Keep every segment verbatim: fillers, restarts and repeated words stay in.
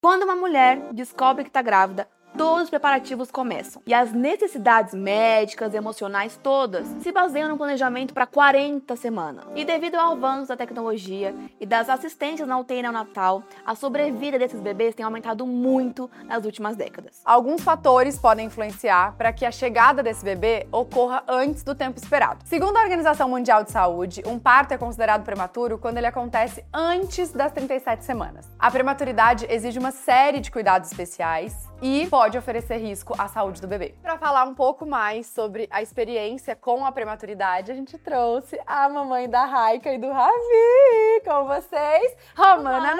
Quando uma mulher descobre que está grávida, todos os preparativos começam. E as necessidades médicas e emocionais todas se baseiam no planejamento para quarenta semanas. E devido ao avanço da tecnologia e das assistências na U T I neonatal, a sobrevida desses bebês tem aumentado muito nas últimas décadas. Alguns fatores podem influenciar para que a chegada desse bebê ocorra antes do tempo esperado. Segundo a Organização Mundial de Saúde, um parto é considerado prematuro quando ele acontece antes das trinta e sete semanas. A prematuridade exige uma série de cuidados especiais e pode oferecer risco à saúde do bebê. Para falar um pouco mais sobre a experiência com a prematuridade, a gente trouxe a mamãe da Raika e do Ravi com vocês, Romana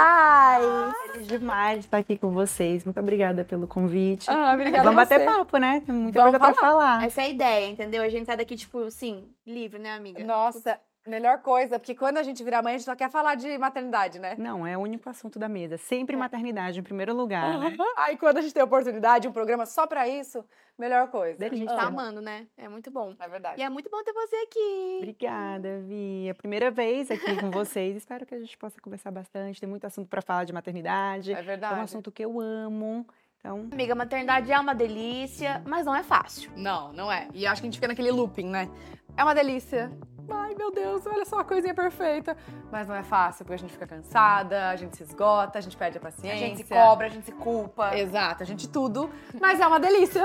Novaes. Feliz demais de estar aqui com vocês. Muito obrigada pelo convite. Ah, obrigada Vamos a você. bater papo, né? Tem muita Vamos coisa pra falar. Essa é a ideia, entendeu? A gente sai daqui, tipo, assim, livre, né, amiga? Nossa, melhor coisa, porque quando a gente vira mãe, a gente só quer falar de maternidade, né? Não, é o único assunto da mesa. Sempre maternidade em primeiro lugar, né? Aí quando a gente tem oportunidade, um programa só pra isso, melhor coisa. A gente Delícia. tá amando, né? É muito bom. É verdade. E é muito bom ter você aqui. Obrigada, Vi. É a primeira vez aqui com vocês. Espero que a gente possa conversar bastante. Tem muito assunto pra falar de maternidade. É verdade. É um assunto que eu amo. Então, Amiga, maternidade é uma delícia, mas não é fácil. Não, não é. E acho que a gente fica naquele looping, né? É uma delícia. Ai, meu Deus, olha só a coisinha perfeita. Mas não é fácil, porque a gente fica cansada, a gente se esgota, a gente perde a A paciência. gente se cobra, a gente se culpa. Exato, a gente tudo, mas é uma delícia.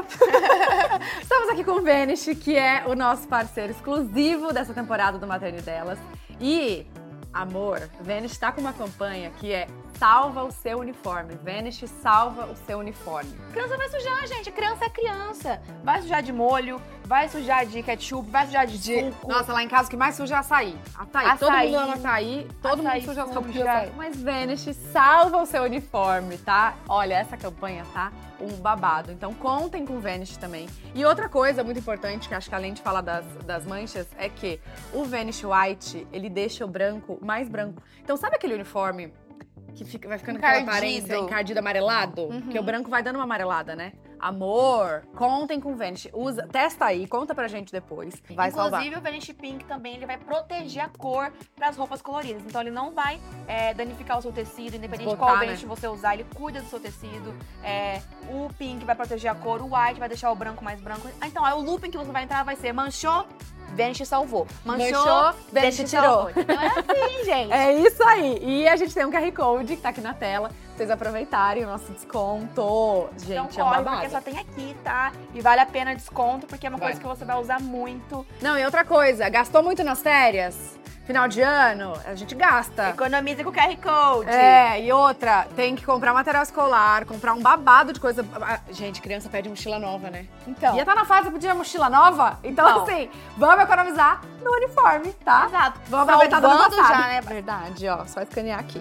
Estamos aqui com o Vanish, que é o nosso parceiro exclusivo dessa temporada do Maternidelas. E, amor, Vanish está com uma campanha que é Salva o seu uniforme. Vanish salva o seu uniforme. Criança vai sujar, gente. Criança é criança. Vai sujar de molho, vai sujar de ketchup, vai sujar de, De- suco. Nossa, lá em casa o que mais suja é açaí. Açaí. Açaí. Todo mundo ama açaí, todo Açaí mundo suja as roupas de suja. açaí. Mas Vanish salva o seu uniforme, tá? Olha, essa campanha tá um babado. Então contem com o Vanish também. E outra coisa muito importante, que acho que além de falar das, das manchas, é que o Vanish White, ele deixa o branco mais branco. Então sabe aquele uniforme que fica, vai ficando com aquela Encardido. aparência encardido amarelado? Uhum. Porque o branco vai dando uma amarelada, né? Amor, contem com o Vanish. Usa, testa aí, conta pra gente depois. Vai salvar. Inclusive, o Vanish Pink também ele vai proteger a cor das roupas coloridas. Então, ele não vai é, danificar o seu tecido, independente de qual Desbotar, Vanish né? você usar, ele cuida do seu tecido. É, o Pink vai proteger a cor, o White vai deixar o branco mais branco. Ah, então, aí o looping que você vai entrar vai ser manchou, Vanish salvou. Manchou, Manchou, Vanish Vanish salvou. tirou. Então, é assim, gente. É isso aí. E a gente tem um Q R Code que tá aqui na tela. Pra vocês aproveitarem o nosso desconto. Gente, Então é um corre, babado. porque só tem aqui, tá? E vale a pena desconto, porque é uma Vai. coisa que você vai usar muito. Não, e outra coisa, gastou muito nas férias? Final de ano, a gente gasta. Economize com o Q R Code. É, e outra, tem que comprar material escolar, comprar um babado de coisa. Ah, gente, criança pede mochila nova, né? Então. Ia tá na fase de pedir a mochila nova? Então, Então. assim, vamos economizar no uniforme, tá? Exato. Vamos aproveitar do ano Salvando passado. já, né? Verdade, ó, só escanear aqui.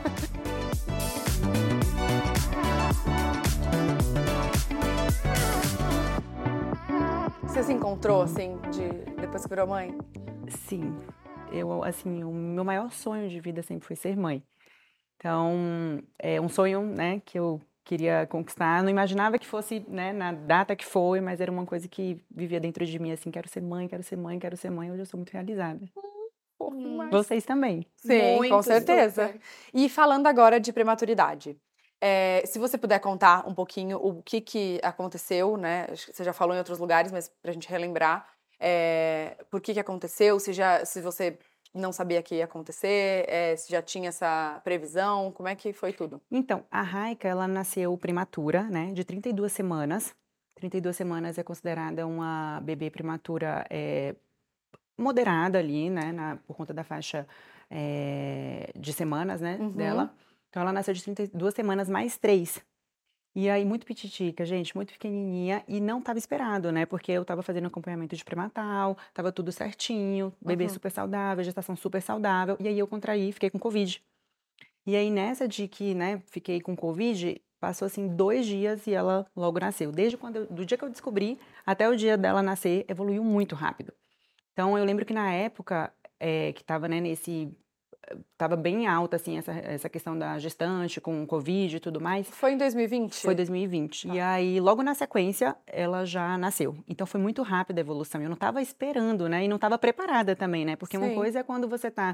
Você se encontrou, assim, de depois que virou mãe? sim. Eu, assim, o meu maior sonho de vida sempre foi ser mãe. Então, é um sonho, né, que eu queria conquistar. Não imaginava que fosse, né, na data que foi, mas era uma coisa que vivia dentro de mim, assim, quero ser mãe, quero ser mãe, quero ser mãe. Hoje eu sou muito realizada. Hum. Vocês também. Sim, Muito, com certeza. super. E falando agora de prematuridade, é, se você puder contar um pouquinho o que, que aconteceu, né? Acho que você já falou em outros lugares, mas pra gente relembrar, é, por que, que aconteceu, se, já, se você não sabia que ia acontecer, é, se já tinha essa previsão, como é que foi tudo? Então, a Raika, ela nasceu prematura, né, de trinta e duas semanas. trinta e duas semanas é considerada uma bebê prematura é, moderada ali, né, na- por conta da faixa é, de semanas, né, Uhum. dela. Então, ela nasceu de trinta e duas semanas mais três. E aí, muito pititica, gente, muito pequenininha, e não estava esperado, né, porque eu estava fazendo acompanhamento de pré-natal, estava tudo certinho, bebê Uhum. super saudável, gestação super saudável, e aí eu contraí, fiquei com Covid. E aí, nessa de que, né, fiquei com Covid, passou, assim, dois dias e ela logo nasceu. Desde quando eu- do dia que eu descobri até o dia dela nascer, evoluiu muito rápido. Então, eu lembro que na época, eh, que tava, né, nesse... Tava bem alta, assim, essa, essa questão da gestante com Covid e tudo mais. Foi em dois mil e vinte? Foi dois mil e vinte. Tá. E aí, logo na sequência, ela já nasceu. Então, foi muito rápida a evolução. Eu não estava esperando, né? E não estava preparada também, né? Porque Sim. uma coisa é quando você tá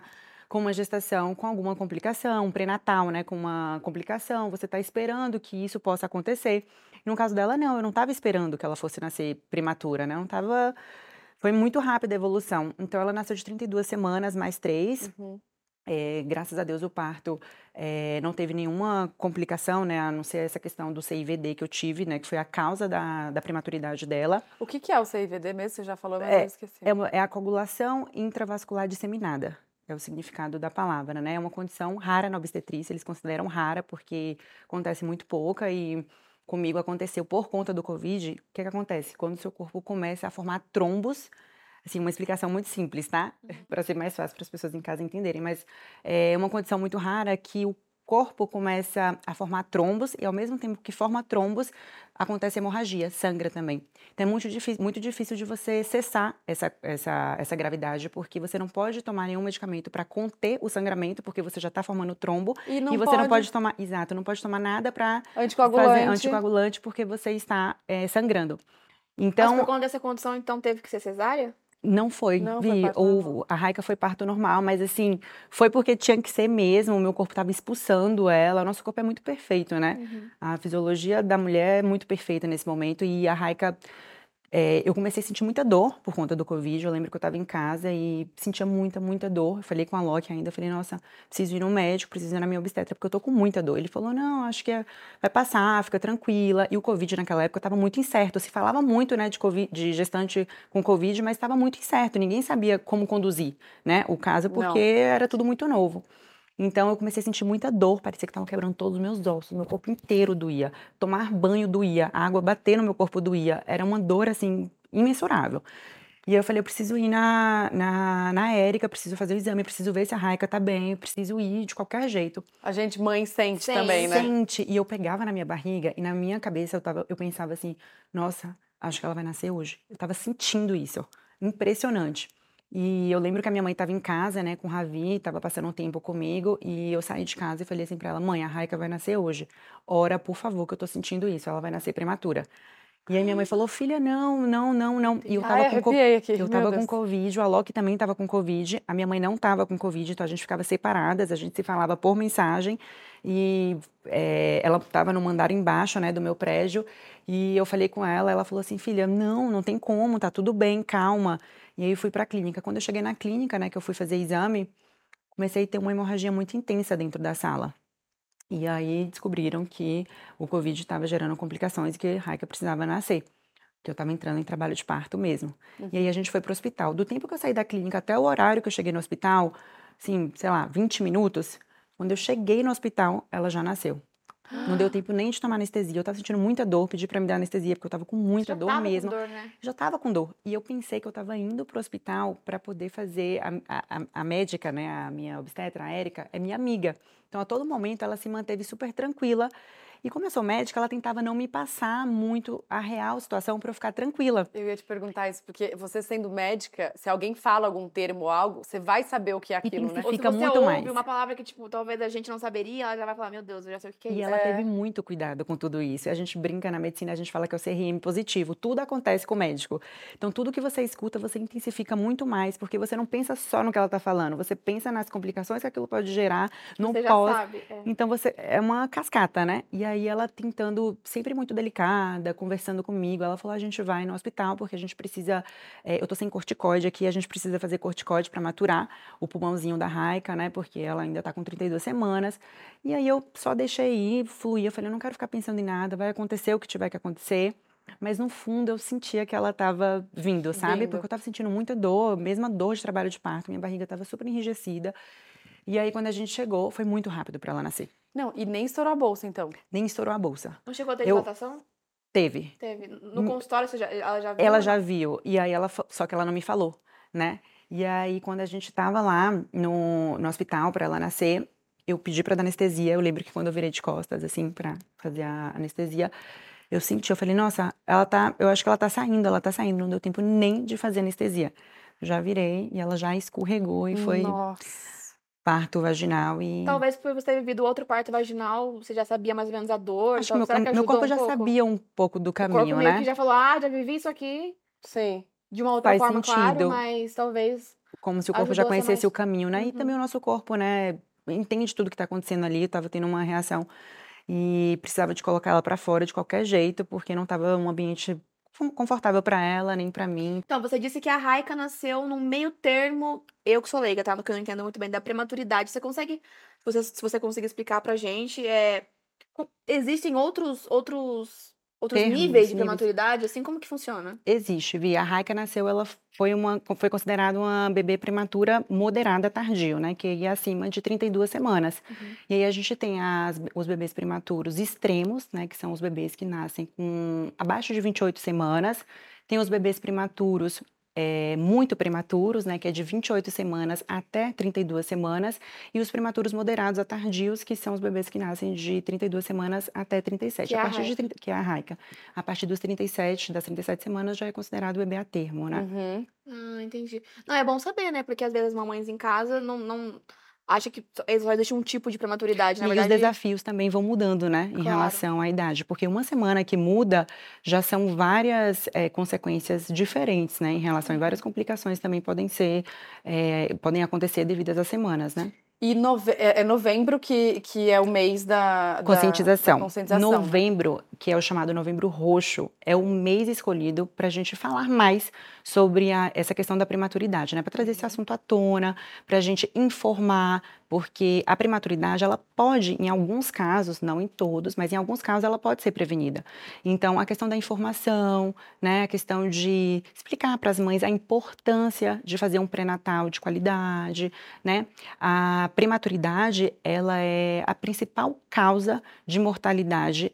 com uma gestação com alguma complicação, um pré-natal, né, com uma complicação, você está esperando que isso possa acontecer. No caso dela, não, eu não estava esperando que ela fosse nascer prematura, né, não estava... Foi muito rápida a evolução. Então, ela nasceu de trinta e duas semanas, mais três. Uhum. É, graças a Deus, o parto é, não teve nenhuma complicação, né, a não ser essa questão do C I V D que eu tive, né, que foi a causa da, da prematuridade dela. O que, que é o C I V D mesmo? Você já falou, mas É, eu esqueci. É, uma- é a coagulação intravascular disseminada. É o significado da palavra, né? É uma condição rara na obstetrícia, eles consideram rara porque acontece muito pouca e comigo aconteceu por conta do Covid. O que que acontece? Quando o seu corpo começa a formar trombos, assim, uma explicação muito simples, tá? Para ser mais fácil para as pessoas em casa entenderem, mas é uma condição muito rara que o corpo começa a formar trombos e ao mesmo tempo que forma trombos, acontece hemorragia, sangra também. Então é muito difícil, muito difícil de você cessar essa, essa, essa gravidade, porque você não pode tomar nenhum medicamento para conter o sangramento, porque você já está formando trombo. E, não e você pode... não pode tomar, exato, não pode tomar nada para Anticoagulante. fazer anticoagulante, porque você está é, sangrando. Então, Mas por conta dessa condição, então, teve que ser cesárea? não foi, Não, foi Vi. parto Ou normal. a Raika foi parto normal, mas assim, foi porque tinha que ser mesmo, o meu corpo estava expulsando ela. O nosso corpo é muito perfeito, né? Uhum. A fisiologia da mulher é muito perfeita nesse momento e a Raika, é, eu comecei a sentir muita dor por conta do Covid. Eu lembro que eu estava em casa e sentia muita, muita dor. Eu falei com a Loki ainda, eu falei, nossa, preciso ir no médico, preciso ir na minha obstetra, porque eu tô com muita dor. Ele falou, não, acho que é- vai passar, fica tranquila. E o Covid naquela época estava muito incerto. Se falava muito, né, de, COVID, de gestante com Covid, mas estava muito incerto. Ninguém sabia como conduzir, né, o caso, porque Não. era tudo muito novo. Então eu comecei a sentir muita dor, parecia que estavam quebrando todos os meus ossos, meu corpo inteiro doía. Tomar banho doía, a água bater no meu corpo doía. Era uma dor, assim, imensurável. E aí eu falei, eu preciso ir na, na, na Érica, preciso fazer o exame, preciso ver se a Raika tá bem, eu preciso ir de qualquer jeito. A gente, mãe, sente Sente. também, né? Sente, e eu pegava na minha barriga e na minha cabeça eu, tava, eu pensava assim, nossa, acho que ela vai nascer hoje. Eu tava sentindo isso, impressionante. E eu lembro que a minha mãe estava em casa, né, com o Ravi, estava passando um tempo comigo, e eu saí de casa e falei assim pra ela, mãe, a Raika vai nascer hoje. Ora, por favor, que eu tô sentindo isso, ela vai nascer prematura. E aí minha mãe falou, filha, não, não, não, não. E eu tava Ai, com co- arrepiei aqui, eu meu tava com Deus. Covid, o Alok também tava com Covid, a minha mãe não tava com Covid, então a gente ficava separadas, a gente se falava por mensagem, e é, ela tava no andar embaixo, né, do meu prédio, e eu falei com ela, ela falou assim, filha, não, não tem como, tá tudo bem, calma. E aí eu fui pra clínica. Quando eu cheguei na clínica, né, que eu fui fazer exame, comecei a ter uma hemorragia muito intensa dentro da sala. E aí descobriram que o Covid estava gerando complicações e que a Raika precisava nascer. Que eu estava entrando em trabalho de parto mesmo. Uhum. E aí a gente foi pro hospital. Do tempo que eu saí da clínica até o horário que eu cheguei no hospital, assim, sei lá, vinte minutos, quando eu cheguei no hospital, ela já nasceu. Não deu tempo nem de tomar anestesia. Eu tava sentindo muita dor, pedi pra me dar anestesia, porque eu tava com muita Já dor tava mesmo. com dor, né? Já tava com dor. E eu pensei que eu tava indo pro hospital para poder fazer. A, a, a médica, né, a minha obstetra, a Érica, é minha amiga. Então, a todo momento, ela se manteve super tranquila. E como eu sou médica, ela tentava não me passar muito a real situação para eu ficar tranquila. Eu ia te perguntar isso, porque você sendo médica, se alguém fala algum termo ou algo, você vai saber o que é aquilo, né? Ou se Fica você muito ouve mais. uma palavra que, tipo, talvez a gente não saberia, ela já vai falar, meu Deus, eu já sei o que, que é E isso. ela É. teve muito cuidado com tudo isso. E a gente brinca na medicina, a gente fala que é o C R M positivo. Tudo acontece com o médico. Então, tudo que você escuta, você intensifica muito mais, porque você não pensa só no que ela está falando, você pensa nas complicações que aquilo pode gerar, no Você já pós. sabe. É. Então, você é uma cascata, né? E aí, ela tentando, sempre muito delicada, conversando comigo, ela falou, a gente vai no hospital, porque a gente precisa, é, eu tô sem corticoide aqui, a gente precisa fazer corticoide para maturar o pulmãozinho da Raika, né? Porque ela ainda tá com trinta e duas semanas. E aí, eu só deixei ir, fluir, eu falei, eu não quero ficar pensando em nada, vai acontecer o que tiver que acontecer. Mas no fundo eu sentia que ela estava vindo, sabe? Vindo. Porque eu estava sentindo muita dor, mesma dor de trabalho de parto, minha barriga estava super enrijecida. E aí, quando a gente chegou, foi muito rápido para ela nascer. Não, e nem estourou a bolsa, então. Nem estourou a bolsa. Não chegou a ter Eu- dilatação? Teve. Teve. No Hum. consultório, você já, ela já viu? Ela ou já não? viu. E aí, ela, fa- só que ela não me falou, né? E aí, quando a gente tava lá no, no hospital para ela nascer, eu pedi para dar anestesia. Eu lembro que quando eu virei de costas, assim, para fazer a anestesia, eu senti, eu falei, nossa, ela tá, eu acho que ela tá saindo, ela tá saindo. Não deu tempo nem de fazer anestesia. Já virei e ela já escorregou e foi Nossa. parto vaginal e... Talvez por você ter vivido outro parto vaginal, você já sabia mais ou menos a dor. Acho que então, meu, será que meu ajudou corpo um já pouco? sabia um pouco do O corpo caminho, meio né? que já falou, ah, já vivi isso aqui. Sim. De uma outra Faz forma, claro, sentido. mas talvez... O como se o corpo Ajudou já a ser conhecesse mais- o caminho, né? E Uhum. também o nosso corpo, né, entende tudo que tá acontecendo ali, eu tava tendo uma reação e precisava de colocar ela pra fora de qualquer jeito, porque não tava um ambiente con- confortável pra ela, nem pra mim. Então, você disse que a Raika nasceu no meio termo, eu que sou leiga, tá? Porque eu não entendo muito bem da prematuridade. Você consegue, se você, se você conseguir explicar pra gente, é, co- existem outros, outros, outros Termos, níveis de níveis. prematuridade? Assim, como que funciona? Existe, Vi. A Raika nasceu, ela foi uma, foi considerada uma bebê prematura moderada tardio, né? Que ia acima de trinta e duas semanas. Uhum. E aí a gente tem as, os bebês prematuros extremos, né? Que são os bebês que nascem com abaixo de vinte e oito semanas. Tem os bebês prematuros é, muito prematuros, né? Que é de vinte e oito semanas até trinta e duas semanas. E os prematuros moderados a tardios, que são os bebês que nascem de trinta e duas semanas até trinta e sete. Que é a a partir de Raika. trinta, que é a Raika. A partir dos trinta e sete, das trinta e sete semanas, já é considerado bebê a termo, né? Uhum. Ah, entendi. Não, é bom saber, né? Porque às vezes as mamães em casa não, não acham que só- eles só existem um tipo de prematuridade. Na E os verdade, desafios também vão mudando, né, em Claro. relação à idade, porque uma semana que muda já são várias eh, consequências diferentes, né, em relação a várias complicações também podem ser, eh, podem acontecer devido às semanas, né? E nove- é é novembro que, que é o mês da, da- Conscientização. da conscientização, né? Novembro, que é o chamado Novembro Roxo, é o mês escolhido para a gente falar mais sobre a- essa questão da prematuridade, né? Para trazer esse assunto à tona, para a gente informar, porque a prematuridade, ela pode, em alguns casos, não em todos, mas em alguns casos ela pode ser prevenida. Então, a questão da informação, né? A questão de explicar para as mães a importância de fazer um pré-natal de qualidade, né? A prematuridade, ela é a principal causa de mortalidade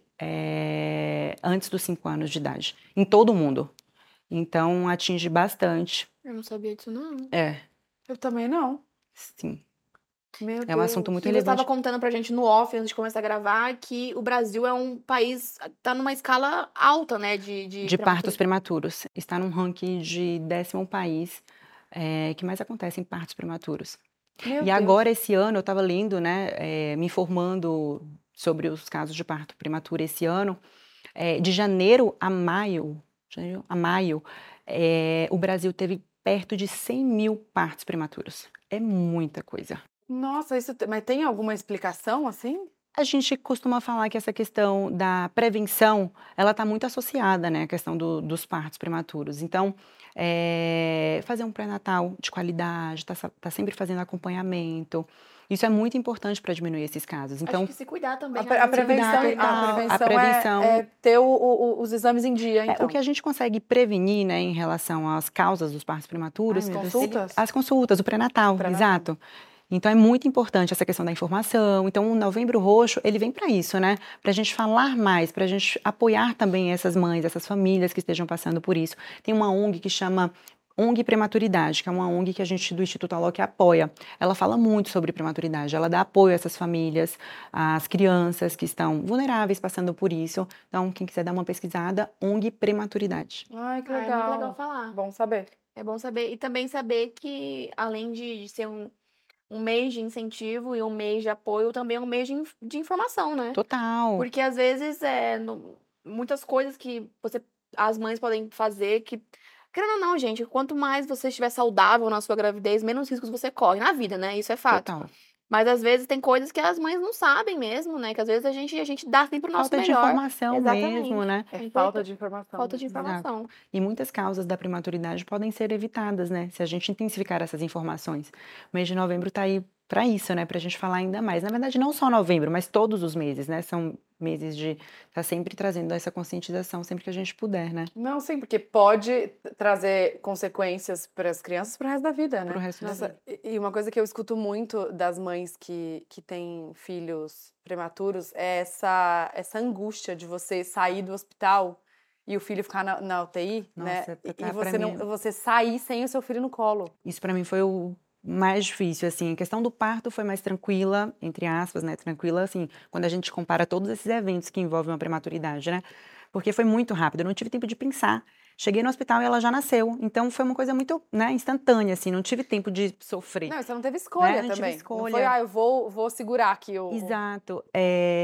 é, antes dos cinco anos de idade, em todo o mundo. Então, atinge bastante. eu não sabia disso, não. É, Eu também não. sim. Meu É um assunto muito E você estava relevante. contando pra gente no off, antes de começar a gravar, que o Brasil é um país, tá numa escala alta, né, de... De, De prematuridade. partos prematuros. Está num ranking de décimo país é, que mais acontece em partos prematuros. Meu E Deus. agora, esse ano, eu estava lendo, né, é, me informando sobre os casos de parto prematuro esse ano. É, de janeiro a maio, janeiro a maio, é, o Brasil teve perto de cem mil partos prematuros. É muita coisa. Nossa, isso. te- Mas tem alguma explicação assim? A gente costuma falar que essa questão da prevenção, ela está muito associada, né, à questão do- dos partos prematuros. Então, é, fazer um pré-natal de qualidade, tá, sa- tá sempre fazendo acompanhamento. Isso é muito importante para diminuir esses casos. Então, Acho que se cuidar também. A, pre- a ajuda. prevenção, cuidar, a total. prevenção, A prevenção- é, é ter o- o- o- os exames em dia, é, então. o que a gente consegue prevenir, né, em relação às causas dos partos prematuros, Ai, meu Deus. ele- Consultas? as consultas, o pré-natal, Pré-natal. exato. Então é muito importante essa questão da informação. Então o Novembro Roxo, ele vem para isso, né? Para a gente falar mais, para a gente apoiar também essas mães, essas famílias que estejam passando por isso. Tem uma O N G que chama O N G Prematuridade, que é uma O N G que a gente do Instituto Alok apoia. Ela fala muito sobre prematuridade, ela dá apoio a essas famílias, às crianças que estão vulneráveis passando por isso. Então, quem quiser dar uma pesquisada, O N G Prematuridade. Ai, que Ah, legal. é muito legal falar. Bom saber. É bom saber. E também saber que, além de, de ser um, um mês de incentivo e um mês de apoio, também é um mês de, inf- de informação, né? Total. Porque às vezes é no- muitas coisas que você, as mães podem fazer que. Querendo ou não, gente, quanto mais você estiver saudável na sua gravidez, menos riscos você corre na vida, né? Isso é fato. Total. Mas às vezes tem coisas que as mães não sabem mesmo, né? Que às vezes a gente, a gente dá sempre o nosso Falta de melhor. informação Exatamente. mesmo, né? É É falta importante. de informação. Falta de Exato. informação. E muitas causas da prematuridade podem ser evitadas, né? Se a gente intensificar essas informações. O mês de novembro tá aí para isso, né? Pra gente falar ainda mais. Na verdade, não só novembro, mas todos os meses, né? São meses de tá sempre trazendo essa conscientização sempre que a gente puder, né? Não, sim, porque pode trazer consequências para as crianças pro resto da vida, né? Pro resto da Nossa, vida. e e uma coisa que eu escuto muito das mães que, que têm filhos prematuros é essa, essa angústia de você sair do hospital e o filho ficar na, na U T I, né? Nossa, E, tá, e pra você, não, mim- você sair sem o seu filho no colo. Isso para mim foi o mais difícil, assim. A questão do parto foi mais tranquila, entre aspas, né? Tranquila, assim, quando a gente compara todos esses eventos que envolvem uma prematuridade, né? Porque foi muito rápido, eu não tive tempo de pensar. Cheguei no hospital e ela já nasceu. Então foi uma coisa muito, né, instantânea, assim, não tive tempo de sofrer. Não, e você não teve escolha Né? Não tive também. Não foi, escolha. ah, eu vou, vou segurar aqui o... o- Exato. É,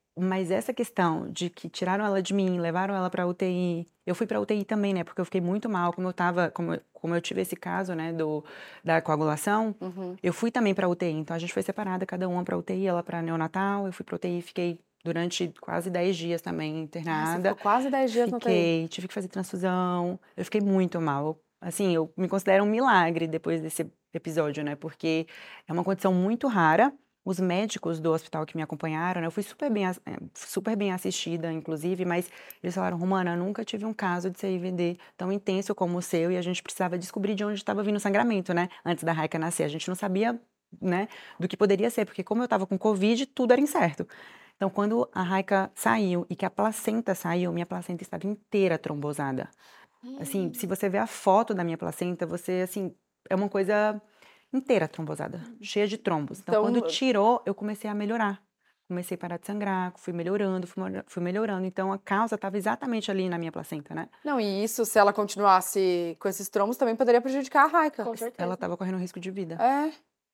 Mas essa questão de que tiraram ela de mim, levaram ela pra U T I, eu fui pra U T I também, né, porque eu fiquei muito mal, como eu estava como eu como eu tive esse caso, né, do da coagulação, Uhum. eu fui também pra U T I, então a gente foi separada, cada uma pra U T I, ela pra neonatal, eu fui pra U T I, fiquei durante quase dez dias também Ah, você internada. ficou quase dez dias na U T I. Fiquei, tive que fazer transfusão, eu fiquei muito mal. Assim, eu me considero um milagre depois desse episódio, né, porque é uma condição muito rara. Os médicos do hospital que me acompanharam, né, eu fui super bem as eh, super bem assistida, inclusive, mas eles falaram: "Romana, nunca tive um caso de C I V D tão intenso como o seu", e a gente precisava descobrir de onde estava vindo o sangramento, né, antes da Raika nascer. A gente não sabia, né, do que poderia ser, porque como eu estava com Covid, tudo era incerto. Então, quando a Raika saiu e que a placenta saiu, minha placenta estava inteira trombosada. Assim, se você ver a foto da minha placenta, você, assim, é uma coisa inteira trombosada, cheia de trombos. Então, quando Então, tirou, eu comecei a melhorar. Comecei a parar de sangrar, fui melhorando, fui melho fui melhorando. Então, a causa estava exatamente ali na minha placenta, né. não, e isso, se ela continuasse com esses trombos, também poderia prejudicar a Raika. Com Ela certeza. estava correndo risco de vida. É.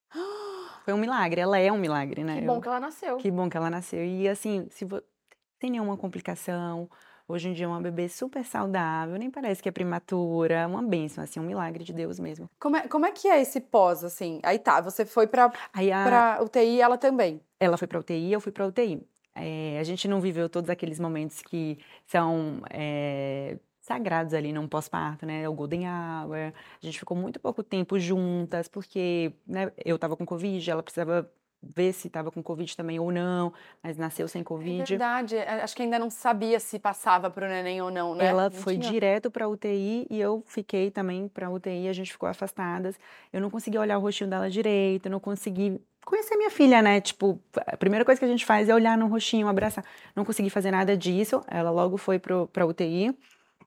Foi um milagre, ela é um milagre, Que né, bom eu que ela nasceu. que bom que ela nasceu. E assim, se vo sem nenhuma complicação, hoje em dia é uma bebê super saudável, nem parece que é prematura, uma bênção, assim, um milagre de Deus mesmo. Como é como é que é esse pós, assim? Aí tá, você foi pra Aí a pra U T I, ela também. ela foi pra U T I, eu fui pra U T I. Eh, a gente não viveu todos aqueles momentos que são, eh, sagrados ali num pós-parto, né, o golden hour, a gente ficou muito pouco tempo juntas, porque, né, eu estava com Covid, ela precisava ver se estava com Covid também ou não, mas nasceu sem É Covid. verdade, a acho que ainda não sabia se passava para o neném ou não, né? Ela Não foi tinha. direto pra U T I e eu fiquei também pra U T I, a gente ficou afastadas. Eu não conseguia olhar o rostinho dela direito, eu não consegui conhecer minha filha, né, tipo, a primeira coisa que a gente faz é olhar no rostinho, abraçar. Não consegui fazer nada disso, ela logo foi para o pra U T I,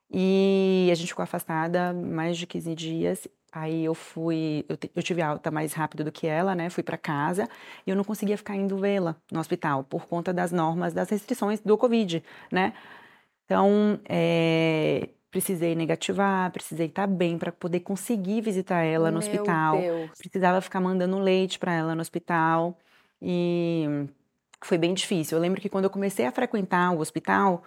e a gente ficou afastada mais de quinze dias. Aí eu fui eu ti eu tive alta mais rápido do que ela, né, fui pra casa, e eu não conseguia ficar indo vê-la no hospital, por conta das normas, das restrições do Covid, né. Então, eh, precisei negativar, precisei estar bem para poder conseguir visitar ela no Meu hospital, Deus. precisava ficar mandando leite para ela no hospital, e foi bem difícil. Eu lembro que quando eu comecei a frequentar o hospital,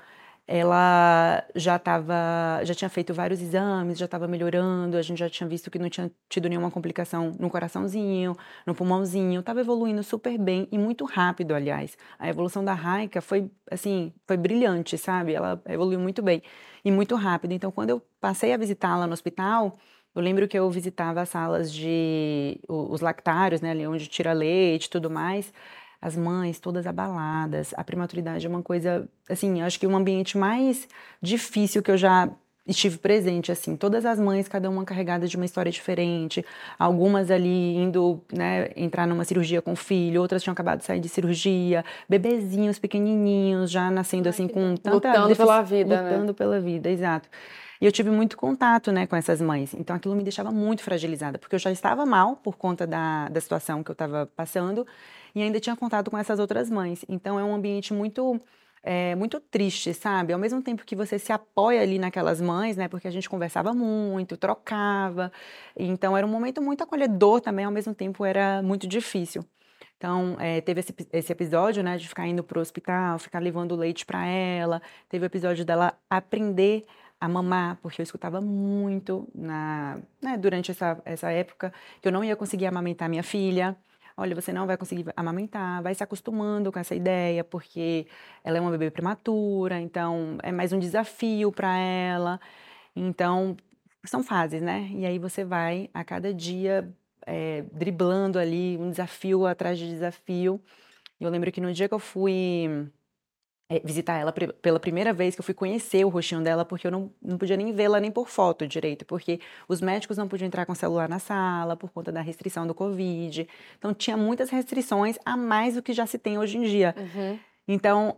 ela já estava já tinha feito vários exames, já estava melhorando, a gente já tinha visto que não tinha tido nenhuma complicação no coraçãozinho, no pulmãozinho, estava evoluindo super bem e muito rápido, aliás. A evolução da Raika foi, assim, foi brilhante, sabe, ela evoluiu muito bem e muito rápido. Então, quando eu passei a visitá-la no hospital, eu lembro que eu visitava as salas de o os lactários, né, ali onde tira leite e tudo mais, as mães todas abaladas, a prematuridade é uma coisa, assim, acho que um ambiente mais difícil que eu já estive presente, assim, todas as mães, cada uma carregada de uma história diferente, algumas ali indo, né, entrar numa cirurgia com o filho, outras tinham acabado de sair de cirurgia, bebezinhos pequenininhos, já nascendo, Ai, assim, que com dó. tanta Lutando defici pela vida, né? lutando pela vida, exato. E eu tive muito contato, né, com essas mães, então aquilo me deixava muito fragilizada, porque eu já estava mal por conta da da situação que eu estava passando, e ainda tinha contato com essas outras mães. Então é um ambiente muito, eh, muito triste, sabe. Ao mesmo tempo que você se apoia ali naquelas mães, né, porque a gente conversava muito, trocava, então era um momento muito acolhedor também, ao mesmo tempo era muito difícil. Então, eh, teve esse epi esse episódio, né, de ficar indo para o hospital, ficar levando leite para ela, teve o episódio dela aprender a mamar, porque eu escutava muito na né, durante essa essa época, que eu não ia conseguir amamentar minha filha. "Olha, você não vai conseguir amamentar, vai se acostumando com essa ideia, porque ela é uma bebê prematura, então é mais um desafio para ela". Então, são fases, né, e aí você vai a cada dia, eh, driblando ali um desafio atrás de desafio. Eu lembro que no dia que eu fui, eh, visitar ela pre pela primeira vez, que eu fui conhecer o rostinho dela, porque eu não não podia nem vê-la nem por foto direito, porque os médicos não podiam entrar com celular na sala, por conta da restrição do Covid. Então tinha muitas restrições a mais do que já se tem hoje em dia. Uhum. Então,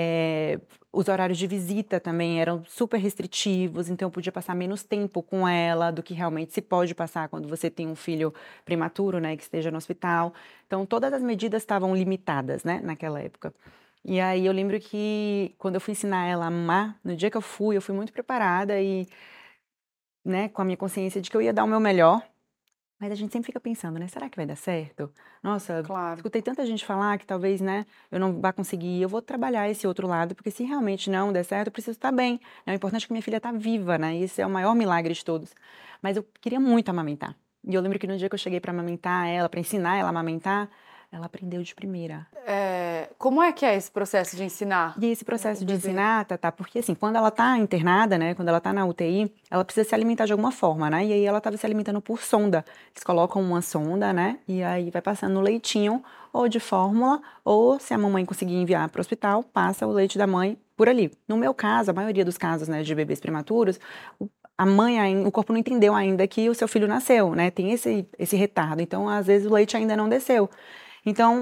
eh, os horários de visita também eram super restritivos, então eu podia passar menos tempo com ela do que realmente se pode passar quando você tem um filho prematuro, né, que esteja no hospital. Então todas as medidas estavam limitadas, né, naquela época. E aí eu lembro que quando eu fui ensinar ela a mamar, no dia que eu fui, eu fui muito preparada e, né, com a minha consciência de que eu ia dar o meu melhor. Mas a gente sempre fica pensando, né, será que vai dar certo? Nossa, Claro. escutei tanta gente falar que talvez, né, eu não vá conseguir, eu vou trabalhar esse outro lado, porque se realmente não der certo, eu preciso estar bem, né, o importante é que minha filha está viva, né, e esse é o maior milagre de todos. Mas eu queria muito amamentar. E eu lembro que no dia que eu cheguei para amamentar ela, para ensinar ela a amamentar, ela aprendeu de primeira. É, como é que é esse processo de ensinar E esse o processo de bebê? ensinar, Tatá, porque assim, quando ela tá internada, né, quando ela tá na U T I, ela precisa se alimentar de alguma forma, né, e aí ela estava se alimentando por sonda. Eles colocam uma sonda, né, e aí vai passando o leitinho, ou de fórmula, ou se a mamãe conseguir enviar para o hospital, passa o leite da mãe por ali. No meu caso, a maioria dos casos, né, de bebês prematuros, o- a mãe, ain- o corpo não entendeu ainda que o seu filho nasceu, né, tem esse, esse retardo, então às vezes o leite ainda não desceu. Então,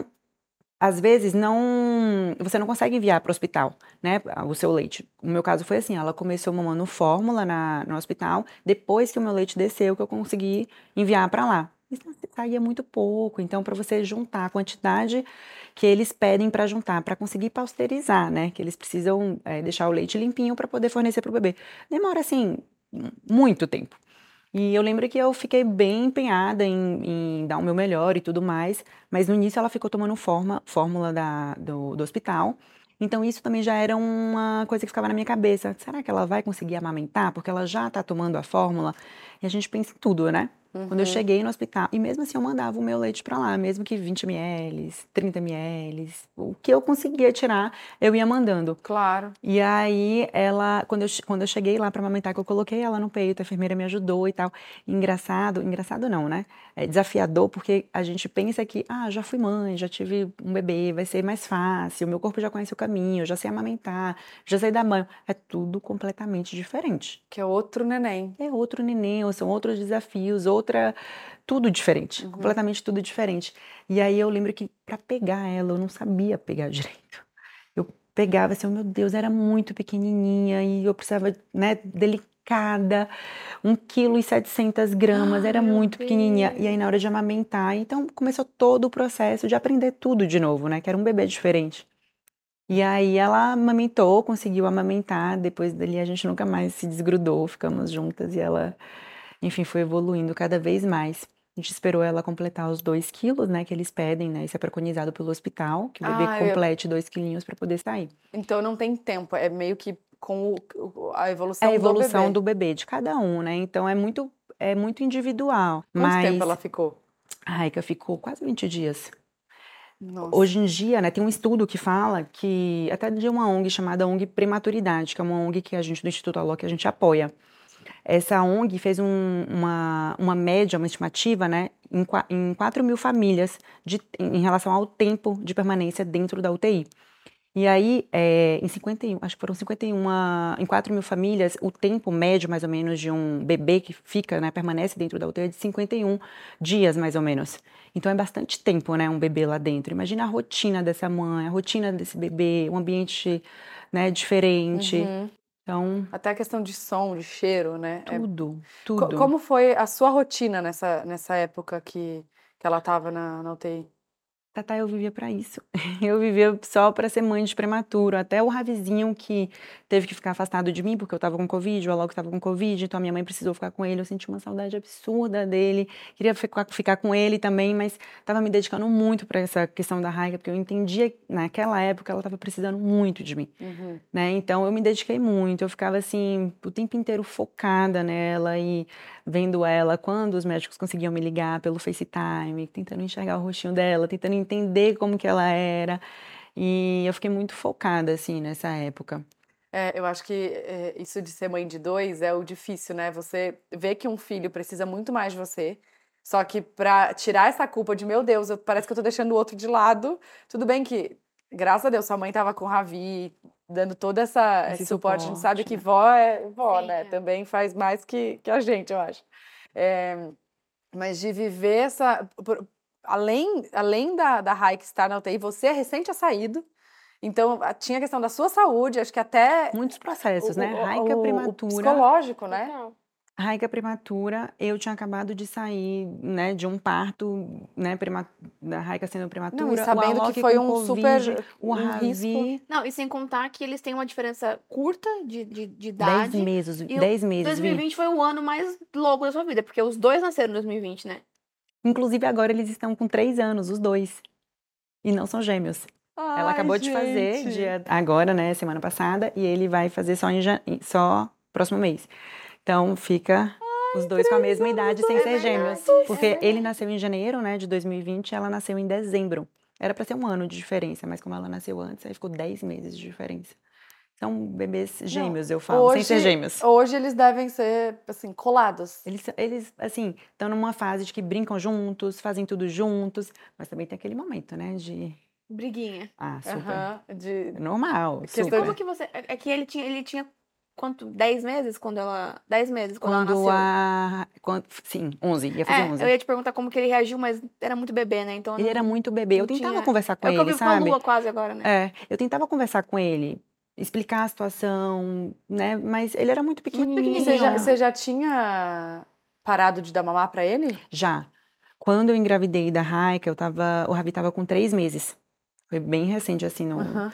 às vezes não, você não consegue enviar para o hospital, né, o seu leite. O meu caso foi assim, ela começou mamando fórmula na, no hospital, depois que o meu leite desceu, que eu consegui enviar para lá. Isso saía muito pouco, então para você juntar a quantidade que eles pedem para juntar, para conseguir pasteurizar, né, que eles precisam é, deixar o leite limpinho para poder fornecer para o bebê. Demora assim muito tempo. E eu lembro que eu fiquei bem empenhada em, em dar o meu melhor e tudo mais, mas no início ela ficou tomando forma, fórmula da, do, do hospital. Então isso também já era uma coisa que ficava na minha cabeça. Será que ela vai conseguir amamentar? Porque ela já está tomando a fórmula. E a gente pensa em tudo, né? Quando eu Uhum. cheguei no hospital, e mesmo assim eu mandava o meu leite para lá, mesmo que vinte mililitros, trinta mililitros, o que eu conseguia tirar, eu ia mandando. Claro. E aí, ela, quando eu, che- quando eu cheguei lá para amamentar, que eu coloquei ela no peito, a enfermeira me ajudou e tal. E engraçado, engraçado não, né? É desafiador, porque a gente pensa que, ah, já fui mãe, já tive um bebê, vai ser mais fácil, meu corpo já conhece o caminho, eu já sei amamentar, já sei dar banho. É tudo completamente diferente. Que é outro neném. É outro neném, ou são outros desafios, outra. Tudo diferente, Uhum. completamente tudo diferente. E aí eu lembro que para pegar ela, eu não sabia pegar direito. Eu pegava assim, oh, meu Deus, era muito pequenininha e eu precisava, né, delicada, um quilo e setecentas gramas, Ai, era meu muito pequenininha. E aí Deus. na hora de amamentar, então começou todo o processo de aprender tudo de novo, né, que era um bebê diferente. E aí ela amamentou, conseguiu amamentar, depois dali a gente nunca mais se desgrudou, ficamos juntas e ela, enfim, foi evoluindo cada vez mais. A gente esperou ela completar os dois quilos, né, que eles pedem, né, isso é preconizado pelo hospital, que o bebê Ah, eu ia- complete dois quilinhos para poder sair. então não tem tempo, é meio que com o- o- a É a evolução do evolução bebê. do bebê, de cada um, né, então é muito é muito individual, Quanto tempo ela mas ficou? a Raika ficou quase vinte dias. Nossa. Hoje em dia, né, tem um estudo que fala que, até de uma ONG chamada ONG Prematuridade, que é uma ONG que a gente do Instituto Alô que a gente apoia. Essa ONG fez um- uma, uma média, uma estimativa, né, em, qua- em quatro mil famílias de- em relação ao tempo de permanência dentro da U T I. E aí, é, em cinquenta e um, acho que foram cinquenta e um, em quatro mil famílias, o tempo médio, mais ou menos, de um bebê que fica, né, permanece dentro da U T I é de cinquenta e um dias, mais ou menos. Então, é bastante tempo, né, um bebê lá dentro. Imagina a rotina dessa mãe, a rotina desse bebê, um ambiente, né, diferente. Uhum. Então, Até a questão de som, de cheiro, né? É- tudo, Co- tudo. como foi a sua rotina nessa, nessa época que, que ela estava na, na U T I? Tatá, eu vivia pra isso. Eu vivia só pra ser mãe de prematuro. Até o Ravizinho, que teve que ficar afastado de mim, porque eu tava com Covid, o Alok tava com Covid, então a minha mãe precisou ficar com ele. Eu senti uma saudade absurda dele. Queria ficar, ficar com ele também, mas tava me dedicando muito pra essa questão da Raika, porque eu entendia, que naquela época, ela tava precisando muito de mim. Uhum. Né? Então eu me dediquei muito, eu ficava assim o tempo inteiro focada nela e vendo ela quando os médicos conseguiam me ligar pelo FaceTime, tentando enxergar o rostinho dela, tentando entender como que ela era. E eu fiquei muito focada assim nessa época. É, eu acho que é, isso de ser mãe de dois é o difícil, né? Você vê que um filho precisa muito mais de você, só que pra tirar essa culpa de, meu Deus, eu- parece que eu tô deixando o outro de lado. Tudo bem que, graças a Deus, sua mãe tava com o Ravi, dando todo essa, Esse esse suporte. A gente sabe suporte, que né? vó é vó, Sim, né? é. Também faz mais que, que a gente, eu acho. É, mas de viver essa. por- além, além da, da Rai que está na U T I, você é recente tinha saído. Então, a- tinha a questão da sua saúde, acho que até Muitos o, processos, né? o, Raika o- o prematura, psicológico, né? Total. Raika prematura, eu tinha acabado de sair, né, de um parto, né, prema, da Raika sendo Não, e prematura, o sabendo que Alok foi com um Covid, super o um risco. Ravi. Não, e sem contar que eles têm uma diferença curta de, de, de Dez idade. meses, E o dez meses, Vi. dois mil e vinte foi o ano mais louco da sua vida, porque os dois nasceram em dois mil e vinte, né? Inclusive, agora eles estão com três anos, os dois. E não são gêmeos. Ai, Ela acabou gente. de fazer dia, agora, né, semana passada, e ele vai fazer só, em, só próximo mês. Então, fica os dois com a mesma idade, sem É ser verdade, gêmeos. é Porque verdade. ele nasceu em janeiro, né, de dois mil e vinte, e ela nasceu em dezembro. Era pra ser um ano de diferença, mas como ela nasceu antes, aí ficou dez meses de diferença. São bebês gêmeos, eu falo, sem ser gêmeos. Hoje eles devem ser, assim, colados. Eles, eles assim, estão numa fase de que brincam juntos, fazem tudo juntos, mas também tem aquele momento, né, de... Briguinha. Ah, super. Aham, de... Normal, Questão super. Como que você... É é que ele tinha, ele tinha quanto? dez meses quando ela... dez meses quando, ela Quando nasceu? a... Quando, sim, onze, ia fazer É, onze. eu ia te perguntar como que ele reagiu, mas era muito bebê, né? Então Ele não, era muito bebê. Eu não tentava tinha... conversar com É o que eu ele, vivo com a sabe? Lua quase agora, né? É, eu tentava conversar com ele, explicar a situação, né? Mas ele era muito pequenininho. Você já, você já tinha parado de dar mamar pra ele? Já. Quando eu engravidei da Raika, eu tava, o Ravi tava com três meses. Foi bem recente, assim, no... Aham.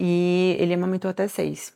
E ele amamentou até seis.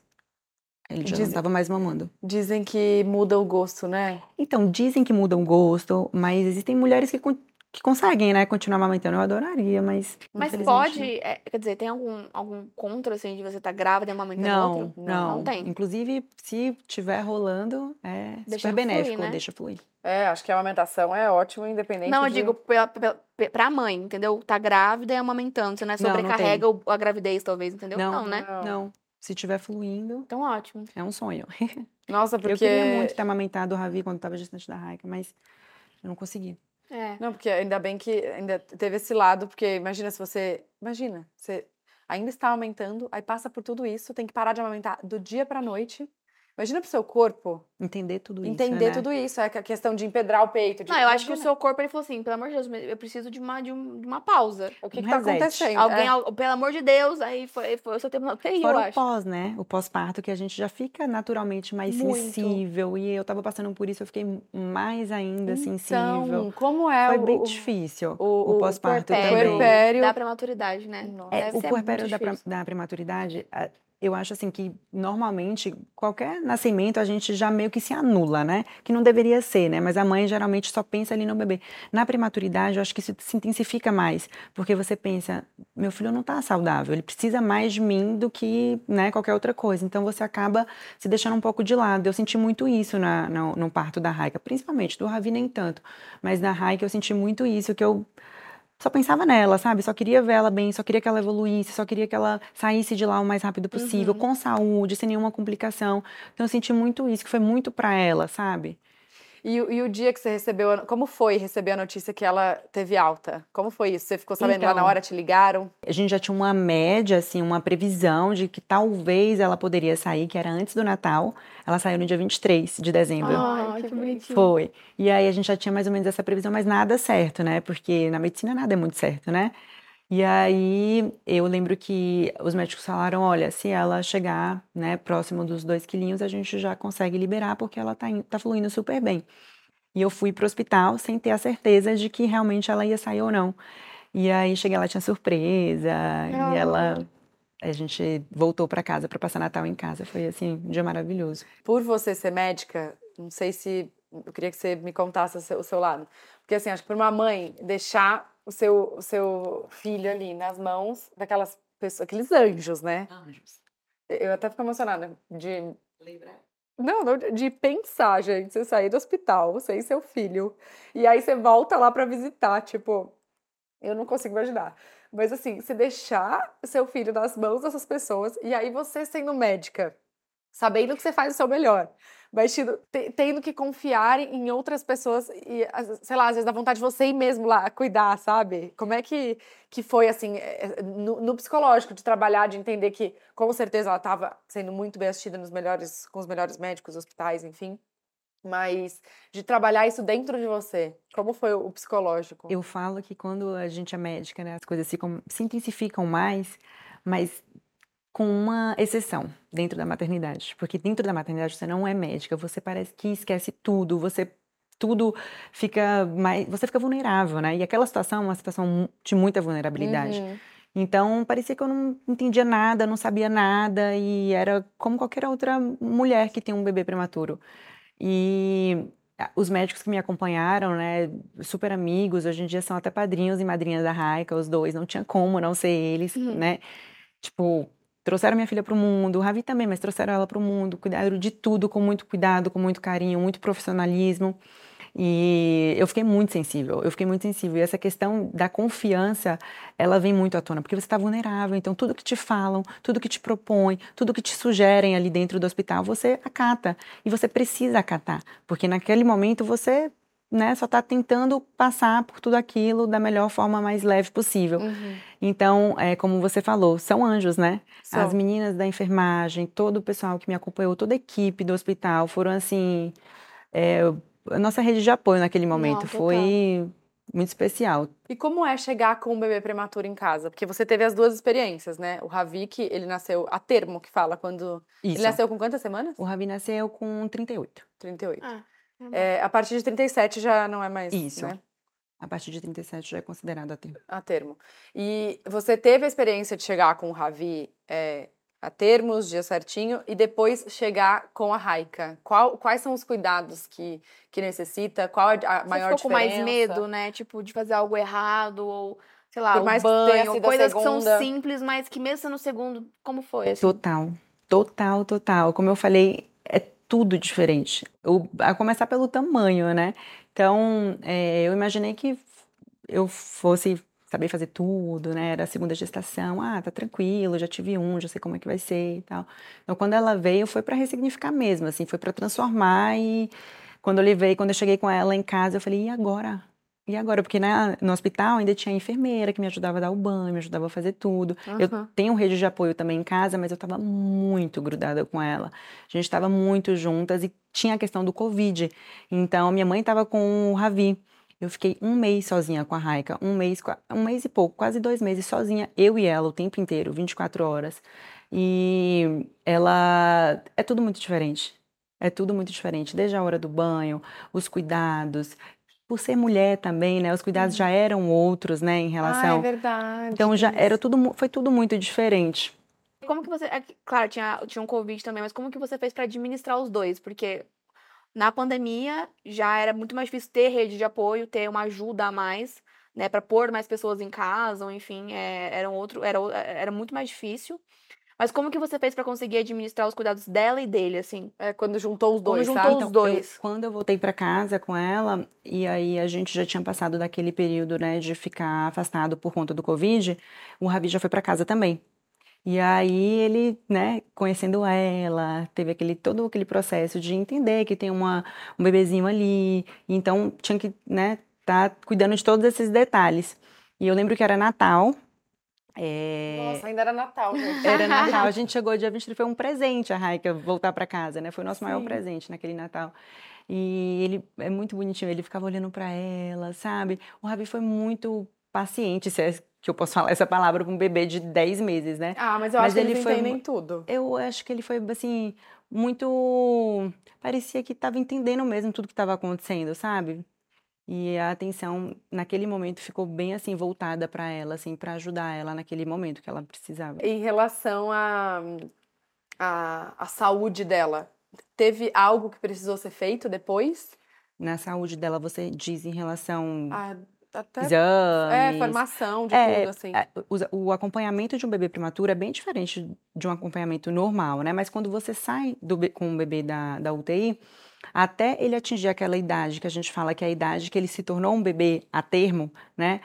Ele já Diz- não tava mais mamando. Dizem que muda o gosto, né? Então, dizem que muda o gosto, mas existem mulheres que, con- que conseguem, né, continuar amamentando. Eu adoraria, mas Mas infelizmente pode... é, quer dizer, tem algum, algum contra, assim, de você estar grávida e amamentando não. outro? Não, Não tem. Inclusive, se tiver rolando, é Deixa super fluir, benéfico, né? deixa fluir. É, acho que a amamentação é ótimo, independente Não, eu de... digo pela, pela, pe- pra mãe, entendeu? Tá grávida e amamentando. Você não é Não, não sobrecarrega o- a gravidez, talvez, entendeu? Não, Não, né? Não. Não, se tiver fluindo, Então, ótimo. é um sonho. Nossa, porque... Eu queria muito ter amamentado o Ravi quando estava gestante da Raika, mas eu não consegui. É. Não, porque ainda bem que ainda teve esse lado, porque imagina se você... Imagina, você ainda está amamentando, aí passa por tudo isso, tem que parar de amamentar do dia pra noite. Imagina pro seu corpo Entender tudo isso, entender né? tudo isso. É a questão de empedrar o peito. De... Não, eu acho que o Imagina, seu corpo, ele falou assim, pelo amor de Deus, eu preciso de uma, de um- de uma pausa. o que, Um que tá reset. acontecendo? Alguém, É. al- pelo amor de Deus, aí foi, foi o seu tempo na U T I, eu Fora o acho. pós, né? O pós-parto, que a gente já fica naturalmente mais Muito. sensível. E eu tava passando por isso, eu fiquei mais ainda sensível. Então, como é Foi o, bem o, difícil o- o, o pós-parto puerpério. também. puerpério? Da prematuridade, né? Nossa. É, Deve o ser puerpério muito da, pre- difícil. da prematuridade, a- eu acho assim que normalmente qualquer nascimento a gente já meio que se anula, né? Que não deveria ser, né? Mas a mãe geralmente só pensa ali no bebê. Na prematuridade, eu acho que isso se intensifica mais, porque você pensa, meu filho não tá saudável, ele precisa mais de mim do que, né, qualquer outra coisa. Então você acaba se deixando um pouco de lado. Eu senti muito isso na, no, no parto da Raika, principalmente do Ravi nem tanto, mas na Raika eu senti muito isso, que eu só pensava nela, sabe? Só queria ver ela bem, só queria que ela evoluísse, só queria que ela saísse de lá o mais rápido possível, Uhum. com saúde, sem nenhuma complicação. Então eu senti muito isso, que foi muito pra ela, sabe? E, o- e o dia que você recebeu, a- como foi receber a notícia que ela teve alta? Como foi isso? Você ficou sabendo lá na Então, hora, te ligaram? A gente já tinha uma média, assim, uma previsão de que talvez ela poderia sair, que era antes do Natal. Ela saiu no dia vinte e três de dezembro. Ai, Ai, que que bonitinho. Foi. E aí a gente já tinha mais ou menos essa previsão, mas nada certo, né? Porque na medicina nada é muito certo, né? E aí eu lembro que os médicos falaram, olha, se ela chegar, né, próximo dos dois quilinhos, a gente já consegue liberar, porque ela tá, in- tá fluindo super bem. E eu fui pro hospital sem ter a certeza de que realmente ela ia sair ou não. E aí cheguei lá, tinha surpresa, e ela... A gente voltou pra casa pra passar Natal em casa. Foi, assim, um dia maravilhoso. Por você ser médica, não sei se... Eu queria que você me contasse o seu, o seu lado. Porque, assim, acho que para uma mãe deixar o seu, o seu filho ali nas mãos daquelas pessoas, aqueles anjos, né? Anjos. Eu até fico emocionada de... Lembra? Não, não, de pensar, gente, você sair do hospital, você e seu filho, e aí você volta lá pra visitar, tipo, eu não consigo imaginar. Mas assim, você deixar seu filho nas mãos dessas pessoas, e aí você sendo médica, sabendo que você faz o seu melhor, mas tendo, te- tendo que confiar em outras pessoas e, às- sei lá, às vezes dá vontade de você ir mesmo lá cuidar, sabe? Como é que, que foi, assim, é, é, no, no psicológico, de trabalhar, de entender que, com certeza, ela estava sendo muito bem assistida nos melhores, com os melhores médicos, hospitais, enfim, mas de trabalhar isso dentro de você, como foi o, o psicológico? Eu falo que quando a gente é médica, né, as coisas ficam, se intensificam mais, mas com uma exceção dentro da maternidade. Porque dentro da maternidade você não é médica, você parece que esquece tudo, você tudo fica mais, você fica vulnerável, né? E aquela situação é uma situação mu- de muita vulnerabilidade. Uhum. Então, parecia que eu não entendia nada, não sabia nada, e era como qualquer outra mulher que tem um bebê prematuro. E os médicos que me acompanharam, né, super amigos, hoje em dia são até padrinhos e madrinhas da Raika, os dois, não tinha como não ser eles, Uhum. né? Tipo, trouxeram minha filha pro mundo, o Ravi também, mas trouxeram ela pro mundo, cuidaram de tudo com muito cuidado, com muito carinho, muito profissionalismo. E eu fiquei muito sensível, eu fiquei muito sensível. E essa questão da confiança, ela vem muito à tona, porque você está vulnerável. Então, tudo que te falam, tudo que te propõem, tudo que te sugerem ali dentro do hospital, você acata. E você precisa acatar, porque naquele momento você, né, só está tentando passar por tudo aquilo da melhor forma mais leve possível. Uhum. Então, é, como você falou, são anjos, né? São. As meninas da enfermagem, todo o pessoal que me acompanhou, toda a equipe do hospital, foram assim. É, a nossa rede de apoio naquele momento Não, total. foi muito especial. E como é chegar com um bebê prematuro em casa? Porque você teve as duas experiências, né? O Ravi, que ele nasceu a termo, que fala quando... Isso. Ele nasceu com quantas semanas? O Ravi nasceu com trinta e oito. trinta e oito. Ah, É, a partir de trinta e sete já não é mais, Isso. né? A partir de trinta e sete já é considerado a termo. A termo. E você teve a experiência de chegar com o Ravi é, a termos, dia certinho, e depois chegar com a Raika. Qual, quais são os cuidados que, que necessita? Qual a, a Você maior ficou com mais diferença? medo, né? Tipo, de fazer algo errado, ou, sei lá, Por o mais que tenha banho, sido a coisas que são segunda. simples, mas que mesmo no segundo, como foi, assim? Total, total, total. Como eu falei, é tudo diferente. Eu, a começar pelo tamanho, né? Então, é, eu imaginei que eu fosse saber fazer tudo, né? Era a segunda gestação. Ah, tá tranquilo, já tive um, já sei como é que vai ser e tal. Então, quando ela veio, foi para ressignificar mesmo, assim, foi para transformar. E quando eu levei, quando eu cheguei com ela em casa, eu falei, e agora? E agora? Porque né, no hospital ainda tinha a enfermeira que me ajudava a dar o banho, me ajudava a fazer tudo. Eu Uhum. tenho rede de apoio também em casa, mas eu estava muito grudada com ela. A gente estava muito juntas e tinha a questão do Covid. Então, minha mãe estava com o Ravi. Eu fiquei um mês sozinha com a Raika, um mês, um mês e pouco, quase dois meses sozinha, eu e ela o tempo inteiro, vinte e quatro horas. E ela é tudo muito diferente. É tudo muito diferente, desde a hora do banho, os cuidados. Por ser mulher também, né? Os cuidados já eram outros, né, em Ah, é relação. verdade. Então já tem era isso. tudo, mu- foi tudo muito diferente. Como que você. É que, claro, tinha, tinha um Covid também, mas como que você fez pra administrar os dois? Porque na pandemia já era muito mais difícil ter rede de apoio, ter uma ajuda a mais, né, pra pôr mais pessoas em casa, ou enfim, é, era um outro, era, o- era muito mais difícil. Mas como que você fez pra conseguir administrar os cuidados dela e dele, assim? É quando juntou os Quando dois, juntou sabe? os Então, eu, dois. quando eu voltei para casa com ela, e aí a gente já tinha passado daquele período, né, de ficar afastado por conta do Covid, o Ravi já foi para casa também. E aí ele, né, conhecendo ela, teve aquele todo aquele processo de entender que tem uma, um bebezinho ali, então tinha que, né, tá cuidando de todos esses detalhes. E eu lembro que era Natal, é, Nossa, ainda era Natal, gente. era Natal, a gente chegou dia vinte e três, foi um presente a Raika voltar para casa, né? Foi o nosso maior Sim. presente naquele Natal. E ele é muito bonitinho, ele ficava olhando para ela, sabe? O Ravi foi muito paciente, se é que eu posso falar essa palavra para um bebê de dez meses, né? Ah, mas eu Mas acho que ele eles foi, entendem tudo. eu acho que ele foi assim muito, parecia que estava entendendo mesmo tudo que estava acontecendo, sabe? E a atenção naquele momento ficou bem assim voltada para ela, assim, para ajudar ela naquele momento que ela precisava. Em relação à a, a, saúde dela, teve algo que precisou ser feito depois? Na saúde dela, você diz em relação Ah, até é, exames. formação de É, tudo, assim. é, o, o acompanhamento de um bebê prematuro é bem diferente de um acompanhamento normal, né? Mas quando você sai do, be- com o bebê da, da U T I, até ele atingir aquela idade que a gente fala que é a idade que ele se tornou um bebê a termo, né?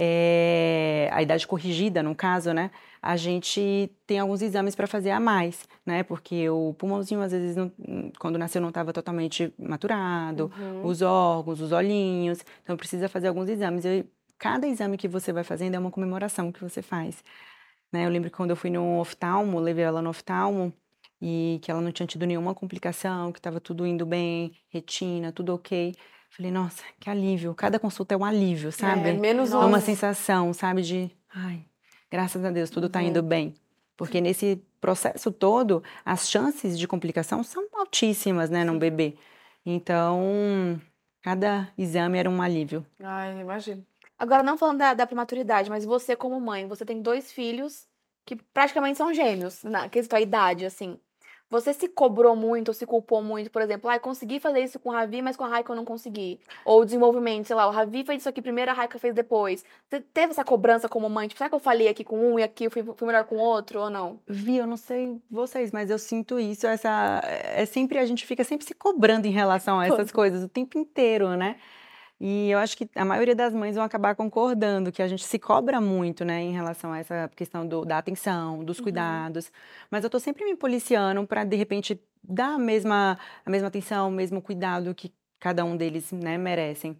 É, a idade corrigida, no caso, né? A gente tem alguns exames para fazer a mais, né? Porque o pulmãozinho, às vezes, não- quando nasceu, não estava totalmente maturado, Uhum. os órgãos, os olhinhos, então precisa fazer alguns exames. E cada exame que você vai fazendo é uma comemoração que você faz, né? Eu lembro que quando eu fui no oftalmo, levei ela no oftalmo, e que ela não tinha tido nenhuma complicação, que estava tudo indo bem, retina, tudo ok. Falei, nossa, que alívio. Cada consulta é um alívio, É, sabe? menos É uma um. sensação, sabe, de, ai, graças a Deus, tudo está indo Uhum. bem. Porque nesse processo todo, as chances de complicação são altíssimas, né, num bebê. Então, cada exame era um alívio. Ai, imagino. Agora, não falando da, da prematuridade, mas você como mãe, você tem dois filhos que praticamente são gêmeos, na questão da idade, assim. Você se cobrou muito ou se culpou muito, por exemplo, ai, consegui fazer isso com o Ravi, mas com a Raika eu não consegui. Ou o desenvolvimento, sei lá, o Ravi fez isso aqui primeiro, a Raika fez depois. Você teve essa cobrança como mãe? Tipo, será que eu falei aqui com um e aqui eu fui, fui melhor com o outro ou não? Vi, eu não sei vocês, mas eu sinto isso, essa é sempre a gente fica sempre se cobrando em relação a essas coisas o tempo inteiro, né? E eu acho que a maioria das mães vão acabar concordando que a gente se cobra muito, né, em relação a essa questão do, da atenção, dos Uhum. cuidados. Mas eu tô sempre me policiando para de repente dar a mesma, a mesma atenção, o mesmo cuidado que cada um deles, né, merecem.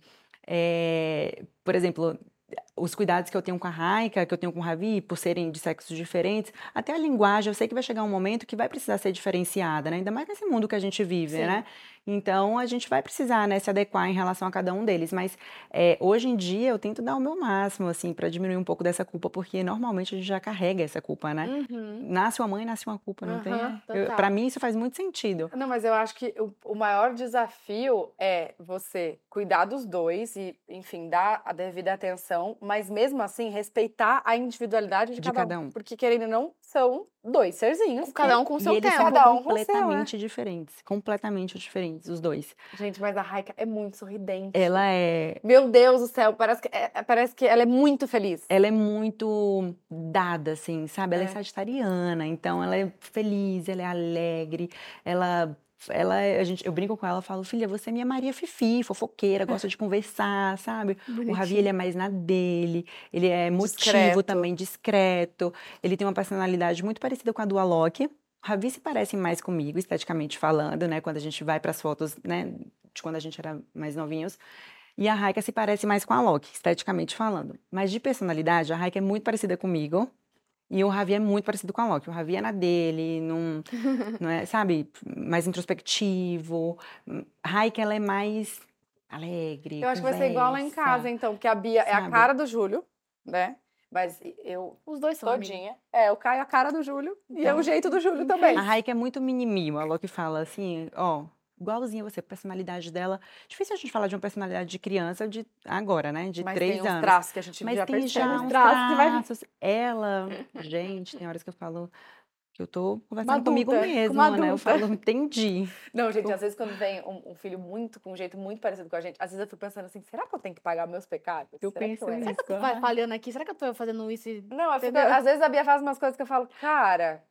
É, por exemplo, os cuidados que eu tenho com a Raika, que eu tenho com o Ravi, por serem de sexos diferentes, até a linguagem, eu sei que vai chegar um momento que vai precisar ser diferenciada, né? Ainda mais nesse mundo que a gente vive, Sim. né? Então, a gente vai precisar, né, se adequar em relação a cada um deles. Mas, é, hoje em dia, eu tento dar o meu máximo, assim, para diminuir um pouco dessa culpa, porque normalmente a gente já carrega essa culpa, né? Uhum. Nasce uma mãe, nasce uma culpa, não tem? Aham, Eu, total. para mim, isso faz muito sentido. Não, mas eu acho que o, o maior desafio é você cuidar dos dois e, enfim, dar a devida atenção, mas mesmo assim respeitar a individualidade de, De cada, cada um. um. Porque, querendo ou não, são dois serzinhos. Cada um com o E seu eles tempo. são Cada um com o seu, completamente diferentes, completamente diferentes, os dois. Gente, mas a Raika é muito sorridente. Ela é Meu Deus do céu, parece que, é- parece que ela é muito feliz. Ela é muito dada, assim, sabe? Ela é É. sagitariana, então ela é feliz, ela é alegre, ela, ela é- a gente, eu brinco com ela, falo, filha, você é minha Maria Fifi, fofoqueira, gosta de conversar, sabe? O Ravi, ele é mais na dele, ele é motivo Discreto. também, discreto, ele tem uma personalidade muito parecida com a do Alok. O Ravi se parece mais comigo, esteticamente falando, né? Quando a gente vai para as fotos, né? De quando a gente era mais novinhos. E a Raika se parece mais com a Loki, esteticamente falando. Mas de personalidade, a Raika é muito parecida comigo. E o Ravi é muito parecido com a Loki. O Ravi é na dele, não, não é, sabe, mais introspectivo. A Raika, ela é mais alegre, Eu acho que vai ser igual lá em casa, conversa, então, porque a Bia é a sabe? cara do Júlio, né? Mas eu Os dois são amigos. todinha. É, o Caio é a cara do Júlio e é Então, o jeito do Júlio também. A Raika é muito mini-mimo. A Loki fala assim, ó, igualzinha você, a personalidade dela. Difícil a gente falar de uma personalidade de criança de agora, né? De Mas três tem uns anos. traços que a gente Mas já tem percebe. já Uns uns traços que vai- traços. Ela, gente, tem horas que eu falo que eu tô conversando Uma comigo adulta, mesma, uma né? Eu adulta. falo, entendi. Não, gente, às vezes quando vem um, um filho muito, com um jeito muito parecido com a gente, às vezes eu fico pensando assim, será que eu tenho que pagar meus pecados? Eu Será que penso eu era? nisso. Será que eu tô vai falhando aqui? Será que eu tô fazendo isso e... Não, eu fico- Entendeu? às vezes a Bia faz umas coisas que eu falo, cara,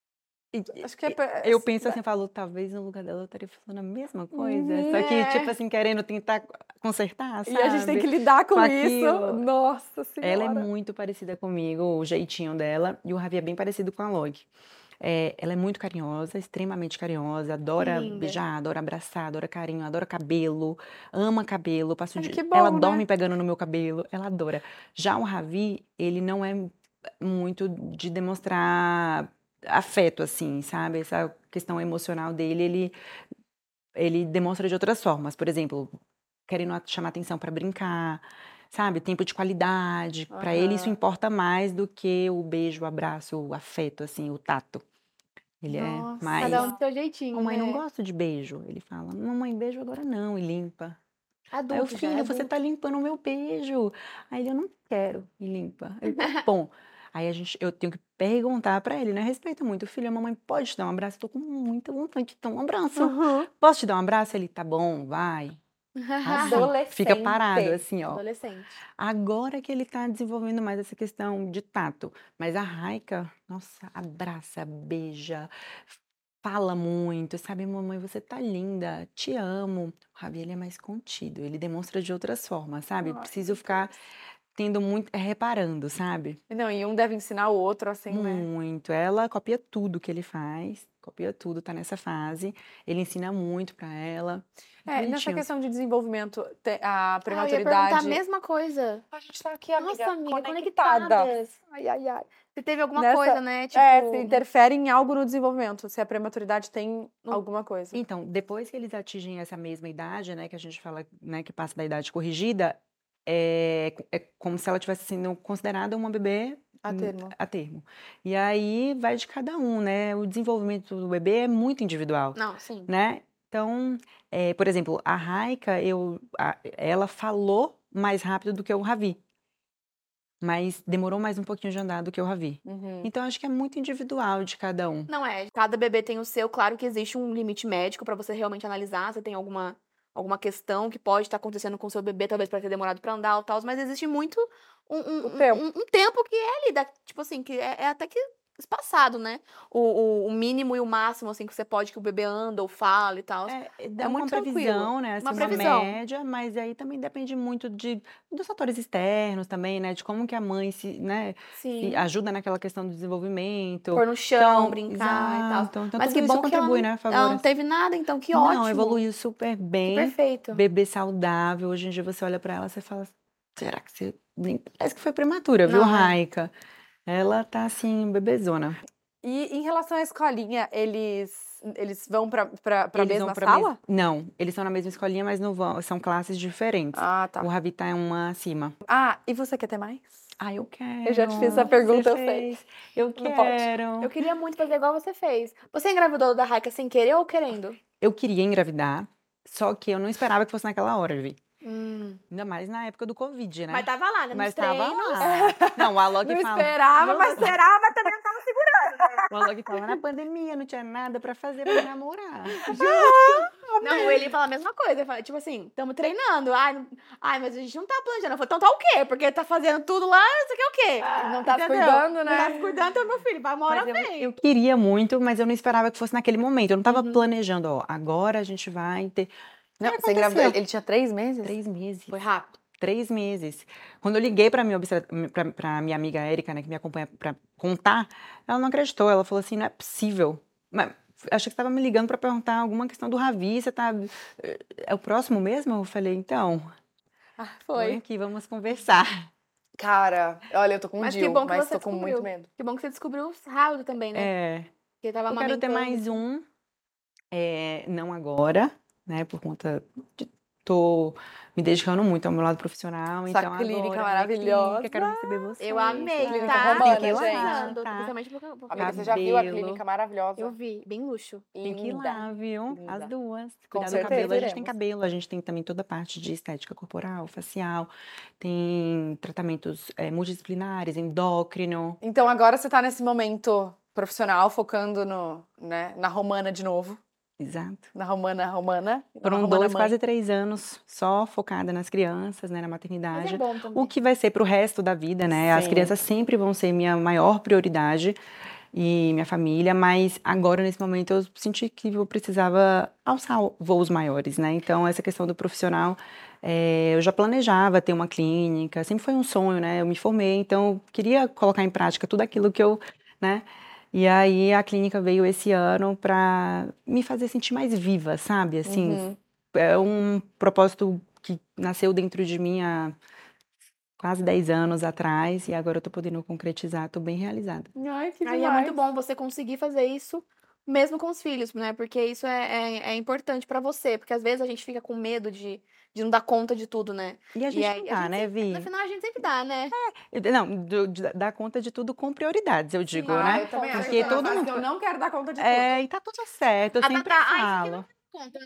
E- acho que é... e- Eu penso assim, falo, talvez no lugar dela eu estaria falando a mesma coisa. Uhum, Só que, é. tipo assim, querendo tentar consertar, E a gente tem sabe? que lidar com, Com isso. aquilo. Nossa Senhora. Ela é muito parecida comigo, o jeitinho dela, e o Ravi é bem parecido com a Log. É, ela é muito carinhosa, extremamente carinhosa, adora linda. beijar, adora abraçar, adora carinho, adora cabelo, ama cabelo, passa o Ai, dia- que bom, ela né? dorme pegando no meu cabelo, ela adora. Já o Ravi, ele não é muito de demonstrar afeto, assim, sabe? Essa questão emocional dele, ele, ele demonstra de outras formas. Por exemplo, querendo a- chamar atenção para brincar, sabe? Tempo de qualidade. Para ele isso Aham. importa mais do que o beijo, o abraço, o afeto, assim, o tato. Ele Nossa. é mais. Cada um do seu jeitinho, Mamãe, não né? gosto de beijo. Ele fala, mamãe, beijo agora não, e limpa. Aí eu, Adulto já, filho, você adulto. tá limpando o meu beijo. Aí ele, eu não quero, e limpa. Eu, tá bom. Aí a gente, eu tenho que perguntar pra ele, né? Respeita muito. Filho, a mamãe pode te dar um abraço? Eu tô com muita vontade de te dar um abraço. Uhum. Posso te dar um abraço? Ele, tá bom, vai. Assim, fica parado, assim, ó. Adolescente. Agora que ele tá desenvolvendo mais essa questão de tato. Mas a Raika, nossa, abraça, beija, fala muito, sabe? Mamãe, você tá linda, te amo. O Ravi, ele é mais contido, ele demonstra de outras formas, sabe? Ai, Preciso meu ficar Deus. tendo muito, é, reparando, sabe? Não, e um deve ensinar o outro, assim, né? Muito. Ela copia tudo que ele faz, copia tudo, tá nessa fase. Ele ensina muito pra ela. É, nessa Bonitinho. questão de desenvolvimento, te- a Ah, eu ia perguntar prematuridade. a mesma coisa. A gente tá aqui, amiga, Nossa, amiga, conectada. conectadas. Ai, ai, ai. Você teve alguma Nessa- coisa, né? Tipo, É, se interfere em algo no desenvolvimento, se a prematuridade tem alguma coisa. Então, depois que eles atingem essa mesma idade, né, que a gente fala, né, que passa da idade corrigida, é, é como se ela tivesse sendo considerada uma bebê A hum, termo. a termo. E aí vai de cada um, né? O desenvolvimento do bebê é muito individual, não, sim. né? Então, é, por exemplo, a Raika, eu, a- ela falou mais rápido do que o Ravi. mas demorou mais um pouquinho de andar do que o Ravi. Uhum. Então, acho que é muito individual de cada um. Não é, cada bebê tem o seu, claro que existe um limite médico pra você realmente analisar se tem alguma, alguma questão que pode estar acontecendo com o seu bebê, talvez pra ter demorado pra andar ou tal, mas existe muito um, um, O tempo. um, um tempo que é ali, da- tipo assim, que é, é até que espaçado, né? O, o, o mínimo e o máximo, assim, que você pode que o bebê anda ou fala e tal. É, É dá muito uma tranquilo. previsão, né? Assim, Uma uma previsão. média, mas aí também depende muito de, dos fatores externos também, né? De como que a mãe se, né, se Sim. ajuda naquela questão do desenvolvimento. Pôr no chão, Então, brincar e tal. exato. Então, Mas tudo que isso bom que ela contribui, não, né? ela não Favorece. teve nada, então que Não, ótimo. evoluiu super Que bem. perfeito. Bebê saudável. Hoje em dia você olha pra ela, você fala, será que você nem parece que foi prematura, viu, Não, é. Raika? Ela tá assim, bebezona. E em relação à escolinha, eles, eles vão pra, pra, pra Eles mesma vão pra sala? mes- Não, eles estão na mesma escolinha, mas não vão, são classes diferentes. Ah, tá. O Ravi tá em uma acima. Ah, e você quer ter mais? Ah, eu quero. Eu já te fiz essa pergunta, Você eu sei. fez. Eu Não pode. quero. Eu queria muito fazer igual você fez. Você engravidou da Raika sem querer ou querendo? Eu queria engravidar, só que eu não esperava que fosse naquela hora, Vi. Hum. Ainda mais na época do Covid, né? Mas tava lá, né? Nos Mas tava treinos. lá. Não, o Alok Não fala. esperava, mas esperava, mas também não tava segurando. O Alok fala, na pandemia não tinha nada pra fazer pra namorar. Não, o Eli fala a mesma coisa. Ele fala, tipo assim, tamo treinando. Ai, não- ai, mas a gente não tá planejando. Eu falo, então tá o quê? Porque tá fazendo tudo lá, você quer o quê? Não tá se Entendeu? cuidando, Não né? tá se cuidando, então meu filho, vai uma hora Mas eu, vem. eu queria muito, mas eu não esperava que fosse naquele momento. Eu não tava Uhum. planejando, ó, agora a gente vai ter. Não, E você engravidou. aconteceu. Ele tinha três meses? Três meses. Foi rápido. Três meses. Quando eu liguei pra minha, obstra- pra, pra minha amiga Érica, né, que me acompanha pra contar, ela não acreditou. Ela falou assim, não é possível. Mas achei que você estava me ligando pra perguntar alguma questão do Ravi, você tá... É o próximo mesmo? Eu falei, então, Ah, vem foi. aqui, vamos conversar. Cara, olha, eu tô com um Mas que Dil, bom que mas você tô com descobriu. muito medo. Que bom que você descobriu rápido também, né? É, Porque tava eu quero ter amamentando. mais um, é, não agora, né, por conta de... Tô me dedicando muito ao meu lado profissional, Essa então clínica agora, minha maravilhosa. clínica, quero receber você. Eu amei, Clínica tá? romana, Fiquei gente. imaginando, Tá. Principalmente porque... porque Amiga, você já viu a Cabelo. clínica maravilhosa? eu vi, bem luxo. Tem que ir Linda. lá, viu? linda. As duas. Com Cuidar do certeza cabelo. A gente tem iremos. cabelo, a gente tem também toda a parte de estética corporal, facial, tem tratamentos eh, multidisciplinares, endócrino. Então agora você tá nesse momento profissional, focando no, né, na Romana de novo. Exato. Na Romana, Romana. na Foram Romana dois, mãe. quase três anos só focada nas crianças, né, na Mas maternidade. é bom também. O que vai ser pro resto da vida, né? As Sim. crianças sempre vão ser minha maior prioridade e minha família, mas agora, nesse momento, eu senti que eu precisava alçar voos maiores, né? Então, essa questão do profissional, eh, eu já planejava ter uma clínica, sempre foi um sonho, né? Eu me formei, então, eu queria colocar em prática tudo aquilo que eu, né? E aí, a clínica veio esse ano para me fazer sentir mais viva, sabe? Assim, Uhum. é um propósito que nasceu dentro de mim há quase dez anos atrás e agora eu tô podendo concretizar, tô bem realizada. Ai, que Aí é demais. muito bom você conseguir fazer isso mesmo com os filhos, né? Porque isso é, é, é importante pra você. Porque às vezes a gente fica com medo de, de não dar conta de tudo, né? E a gente aí, não a dá, gente né, sempre- Vi? No final a gente sempre dá, né? Eu- Não, do- de dar conta de tudo com prioridades, eu digo, Ah, né? eu também acho. Porque Eu tô na todo fase mundo. que eu não quero dar conta de É, tudo. e tá tudo certo, eu A sempre Tatá, ai, isso aqui falo. Conta.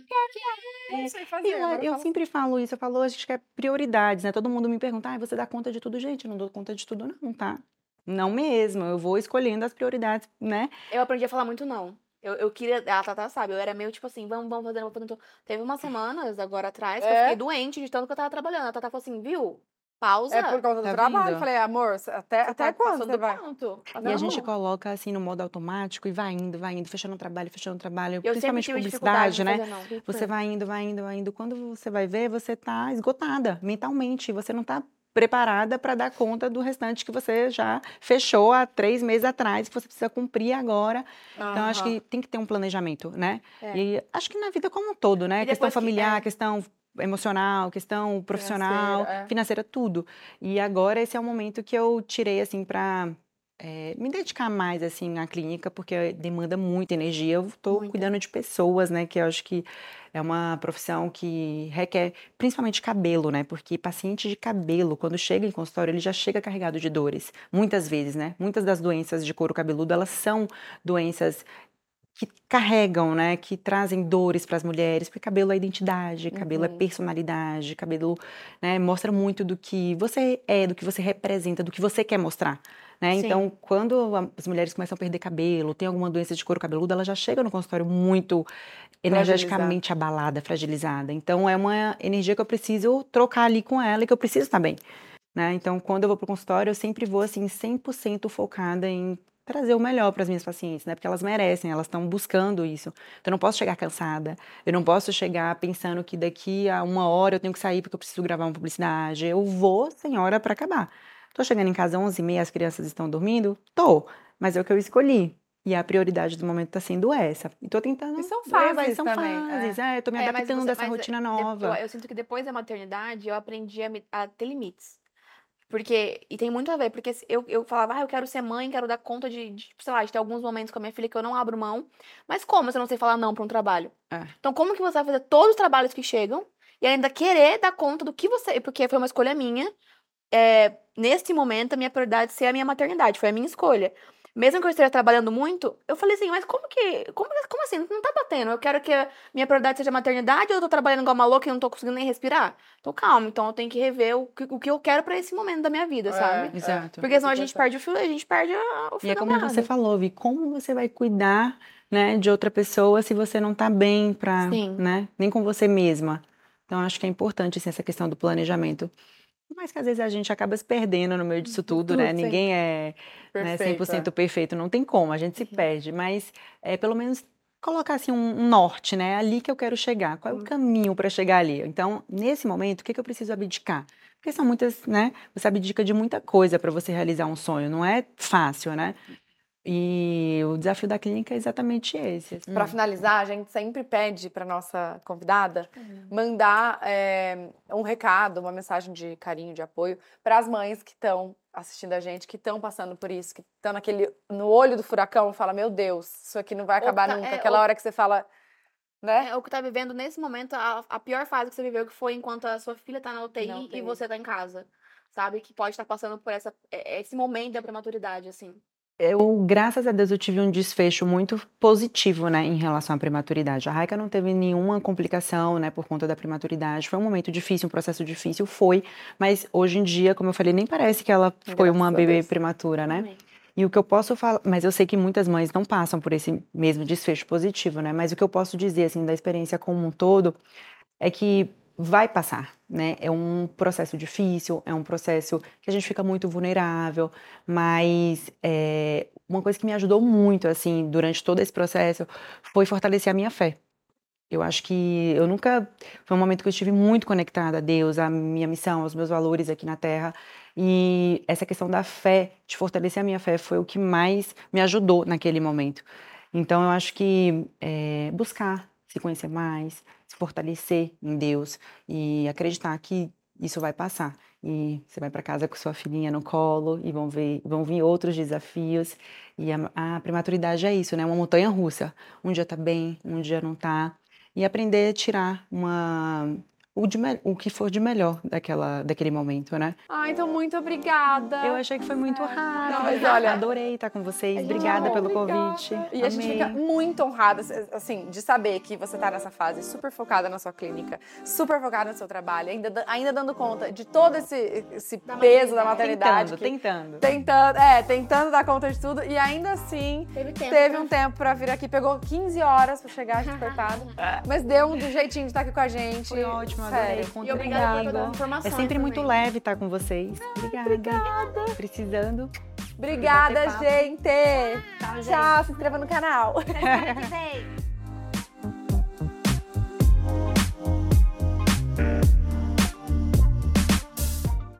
Não sei E fazer. eu, agora eu falo. sempre falo isso, eu falo, a gente quer prioridades, né? Todo mundo me pergunta, ah, você dá conta de tudo? Gente, eu não dou conta de tudo, não, tá? Não mesmo, eu vou escolhendo as prioridades, né? Eu aprendi a falar muito não. Eu, eu queria. A Tatá sabe, eu era meio tipo assim, vamos, vamos fazer, vamos fazer. Teve umas semanas agora atrás que eu É? fiquei doente de tanto que eu tava trabalhando. A Tatá falou assim, viu? Pausa. É por conta do Tá trabalho. vendo? Falei, amor, até, Você até tá quando passando você do vai? ponto. E a gente Não. coloca assim no modo automático e vai indo, vai indo, fechando o trabalho, fechando o trabalho, Eu sempre principalmente tive dificuldade publicidade, de né? fazer não. Você vai indo, vai indo, vai indo. Quando você vai ver, você tá esgotada mentalmente. Você não tá preparada para dar conta do restante que você já fechou há três meses atrás, que você precisa cumprir agora. Então, acho que tem que ter um planejamento, né? É. E acho que na vida como um todo, né? E Questão depois que- familiar, é. questão emocional, questão profissional, Financeira, é. financeira, tudo. E agora esse é o momento que eu tirei, assim, para me dedicar mais, assim, à clínica, porque demanda muita energia. Eu tô Muita. cuidando de pessoas, né? Que eu acho que é uma profissão que requer, principalmente cabelo, né? Porque paciente de cabelo, quando chega em consultório, ele já chega carregado de dores. Muitas vezes, né? Muitas das doenças de couro cabeludo, elas são doenças que carregam, né, que trazem dores para as mulheres, porque cabelo é identidade, cabelo é Uhum. personalidade, cabelo, né, mostra muito do que você é, do que você representa, do que você quer mostrar, né? Sim. Então, quando a- as mulheres começam a perder cabelo, tem alguma doença de couro cabeludo, ela já chega no consultório muito energeticamente abalada, fragilizada. Então, é uma energia que eu preciso trocar ali com ela e que eu preciso estar bem, né? Então, quando eu vou pro consultório, eu sempre vou, assim, cem por cento focada em trazer o melhor para as minhas pacientes, né? Porque elas merecem, elas estão buscando isso. Então, eu não posso chegar cansada, eu não posso chegar pensando que daqui a uma hora eu tenho que sair porque eu preciso gravar uma publicidade. Eu vou sem hora para acabar. Tô chegando em casa às onze e meia, as crianças estão dormindo? Tô, mas é o que eu escolhi. E a prioridade do momento tá sendo essa. E tô tentando E são levar, fases são também, fases. É, eu tô me É, mas adaptando você- dessa mas, rotina de- nova. Eu, eu sinto que depois da maternidade eu aprendi a, me- a ter limites. Porque, e tem muito a ver, porque se eu, eu falava, ah, eu quero ser mãe, quero dar conta de, de, sei lá, de ter alguns momentos com a minha filha que eu não abro mão. Mas como se eu não sei falar não pra um trabalho? É. Então, como que você vai fazer todos os trabalhos que chegam e ainda querer dar conta do que você. Porque foi uma escolha minha. É, nesse momento, a minha prioridade ser a minha maternidade, foi a minha escolha. Mesmo que eu esteja trabalhando muito, eu falei assim, mas como que. Como, como assim? Não tá batendo. Eu quero que a minha prioridade seja a maternidade ou eu tô trabalhando igual uma louca e não tô conseguindo nem respirar? Então, calma, então eu tenho que rever o que, o que eu quero pra esse momento da minha vida, É, sabe? Exato. Porque senão a gente perde o fio, a gente perde a- o fio E é da como meada. você falou, Vi, como você vai cuidar, né, de outra pessoa se você não tá bem pra, Sim. né, nem com você mesma. Então, acho que é importante, assim, essa questão do planejamento. Mas que às vezes a gente acaba se perdendo no meio disso tudo, né? Tudo, sim. Ninguém é, né, cem por cento Perfeito, perfeito, não tem como, a gente se perde. Mas é, pelo menos colocar assim um, um norte, né? Ali que eu quero chegar. Qual é o caminho para chegar ali? Então, nesse momento, o que, que eu preciso abdicar? Porque são muitas, né? Você abdica de muita coisa para você realizar um sonho. Não é fácil, né? E o desafio da clínica é exatamente esse. assim. Para finalizar, a gente sempre pede para nossa convidada mandar é, um recado, uma mensagem de carinho, de apoio para as mães que estão assistindo a gente, que estão passando por isso, que estão naquele no olho do furacão e fala, meu Deus, isso aqui não vai Ou acabar tá- nunca. é, Aquela ou- hora que você fala, né? É o que tá vivendo nesse momento, a, a pior fase que você viveu, que foi enquanto a sua filha tá na U T I, Na U T I. e você tá em casa. Sabe? Que pode estar passando por essa, é- esse momento da prematuridade, assim. Eu, graças a Deus, eu tive um desfecho muito positivo, né, em relação à prematuridade. A Raika não teve nenhuma complicação, né, por conta da prematuridade. Foi um momento difícil, um processo difícil, foi. Mas hoje em dia, como eu falei, nem parece que ela foi Graças uma a bebê Deus. prematura, né? Amém. E o que eu posso falar, mas eu sei que muitas mães não passam por esse mesmo desfecho positivo, né? Mas o que eu posso dizer, assim, da experiência como um todo, é que vai passar, né? É um processo difícil, é um processo que a gente fica muito vulnerável, mas é, uma coisa que me ajudou muito, assim, durante todo esse processo, foi fortalecer a minha fé. Eu acho que eu nunca. Foi um momento que eu estive muito conectada a Deus, à minha missão, aos meus valores aqui na Terra. E essa questão da fé, de fortalecer a minha fé, foi o que mais me ajudou naquele momento. Então, eu acho que é, buscar se conhecer mais, se fortalecer em Deus e acreditar que isso vai passar. E você vai para casa com sua filhinha no colo e vão ver, vão vir outros desafios. E a, a prematuridade é isso, né? Uma montanha russa. Um dia tá bem, um dia não tá. E aprender a tirar uma, o, de me- o que for de melhor daquela, daquele momento, né? Ah, então muito obrigada. Eu achei que foi muito rápido. Não, mas olha, adorei estar com vocês. A gente Obrigada amou, pelo obrigada. convite. E a gente Amei. fica muito honrada, assim, de saber que você tá nessa fase super focada na sua clínica, super focada no seu trabalho, ainda, da- ainda dando conta de todo esse, esse peso da maternidade. Tentando, que- tentando. Tentando, é, tentando dar conta de tudo. E ainda assim, Teve tempo. teve pra- um tempo pra vir aqui. Pegou quinze horas pra chegar, a gente, coitado. Mas deu um jeitinho de estar aqui com a gente. Foi ótimo, adorei. Sério. Conta E obrigada por comigo. todas as informações É sempre muito também. leve estar com vocês. Obrigada. Precisando. Obrigada, Bater papo. gente. Tchau, gente. Tchau, se inscreva no canal. Semana que vem.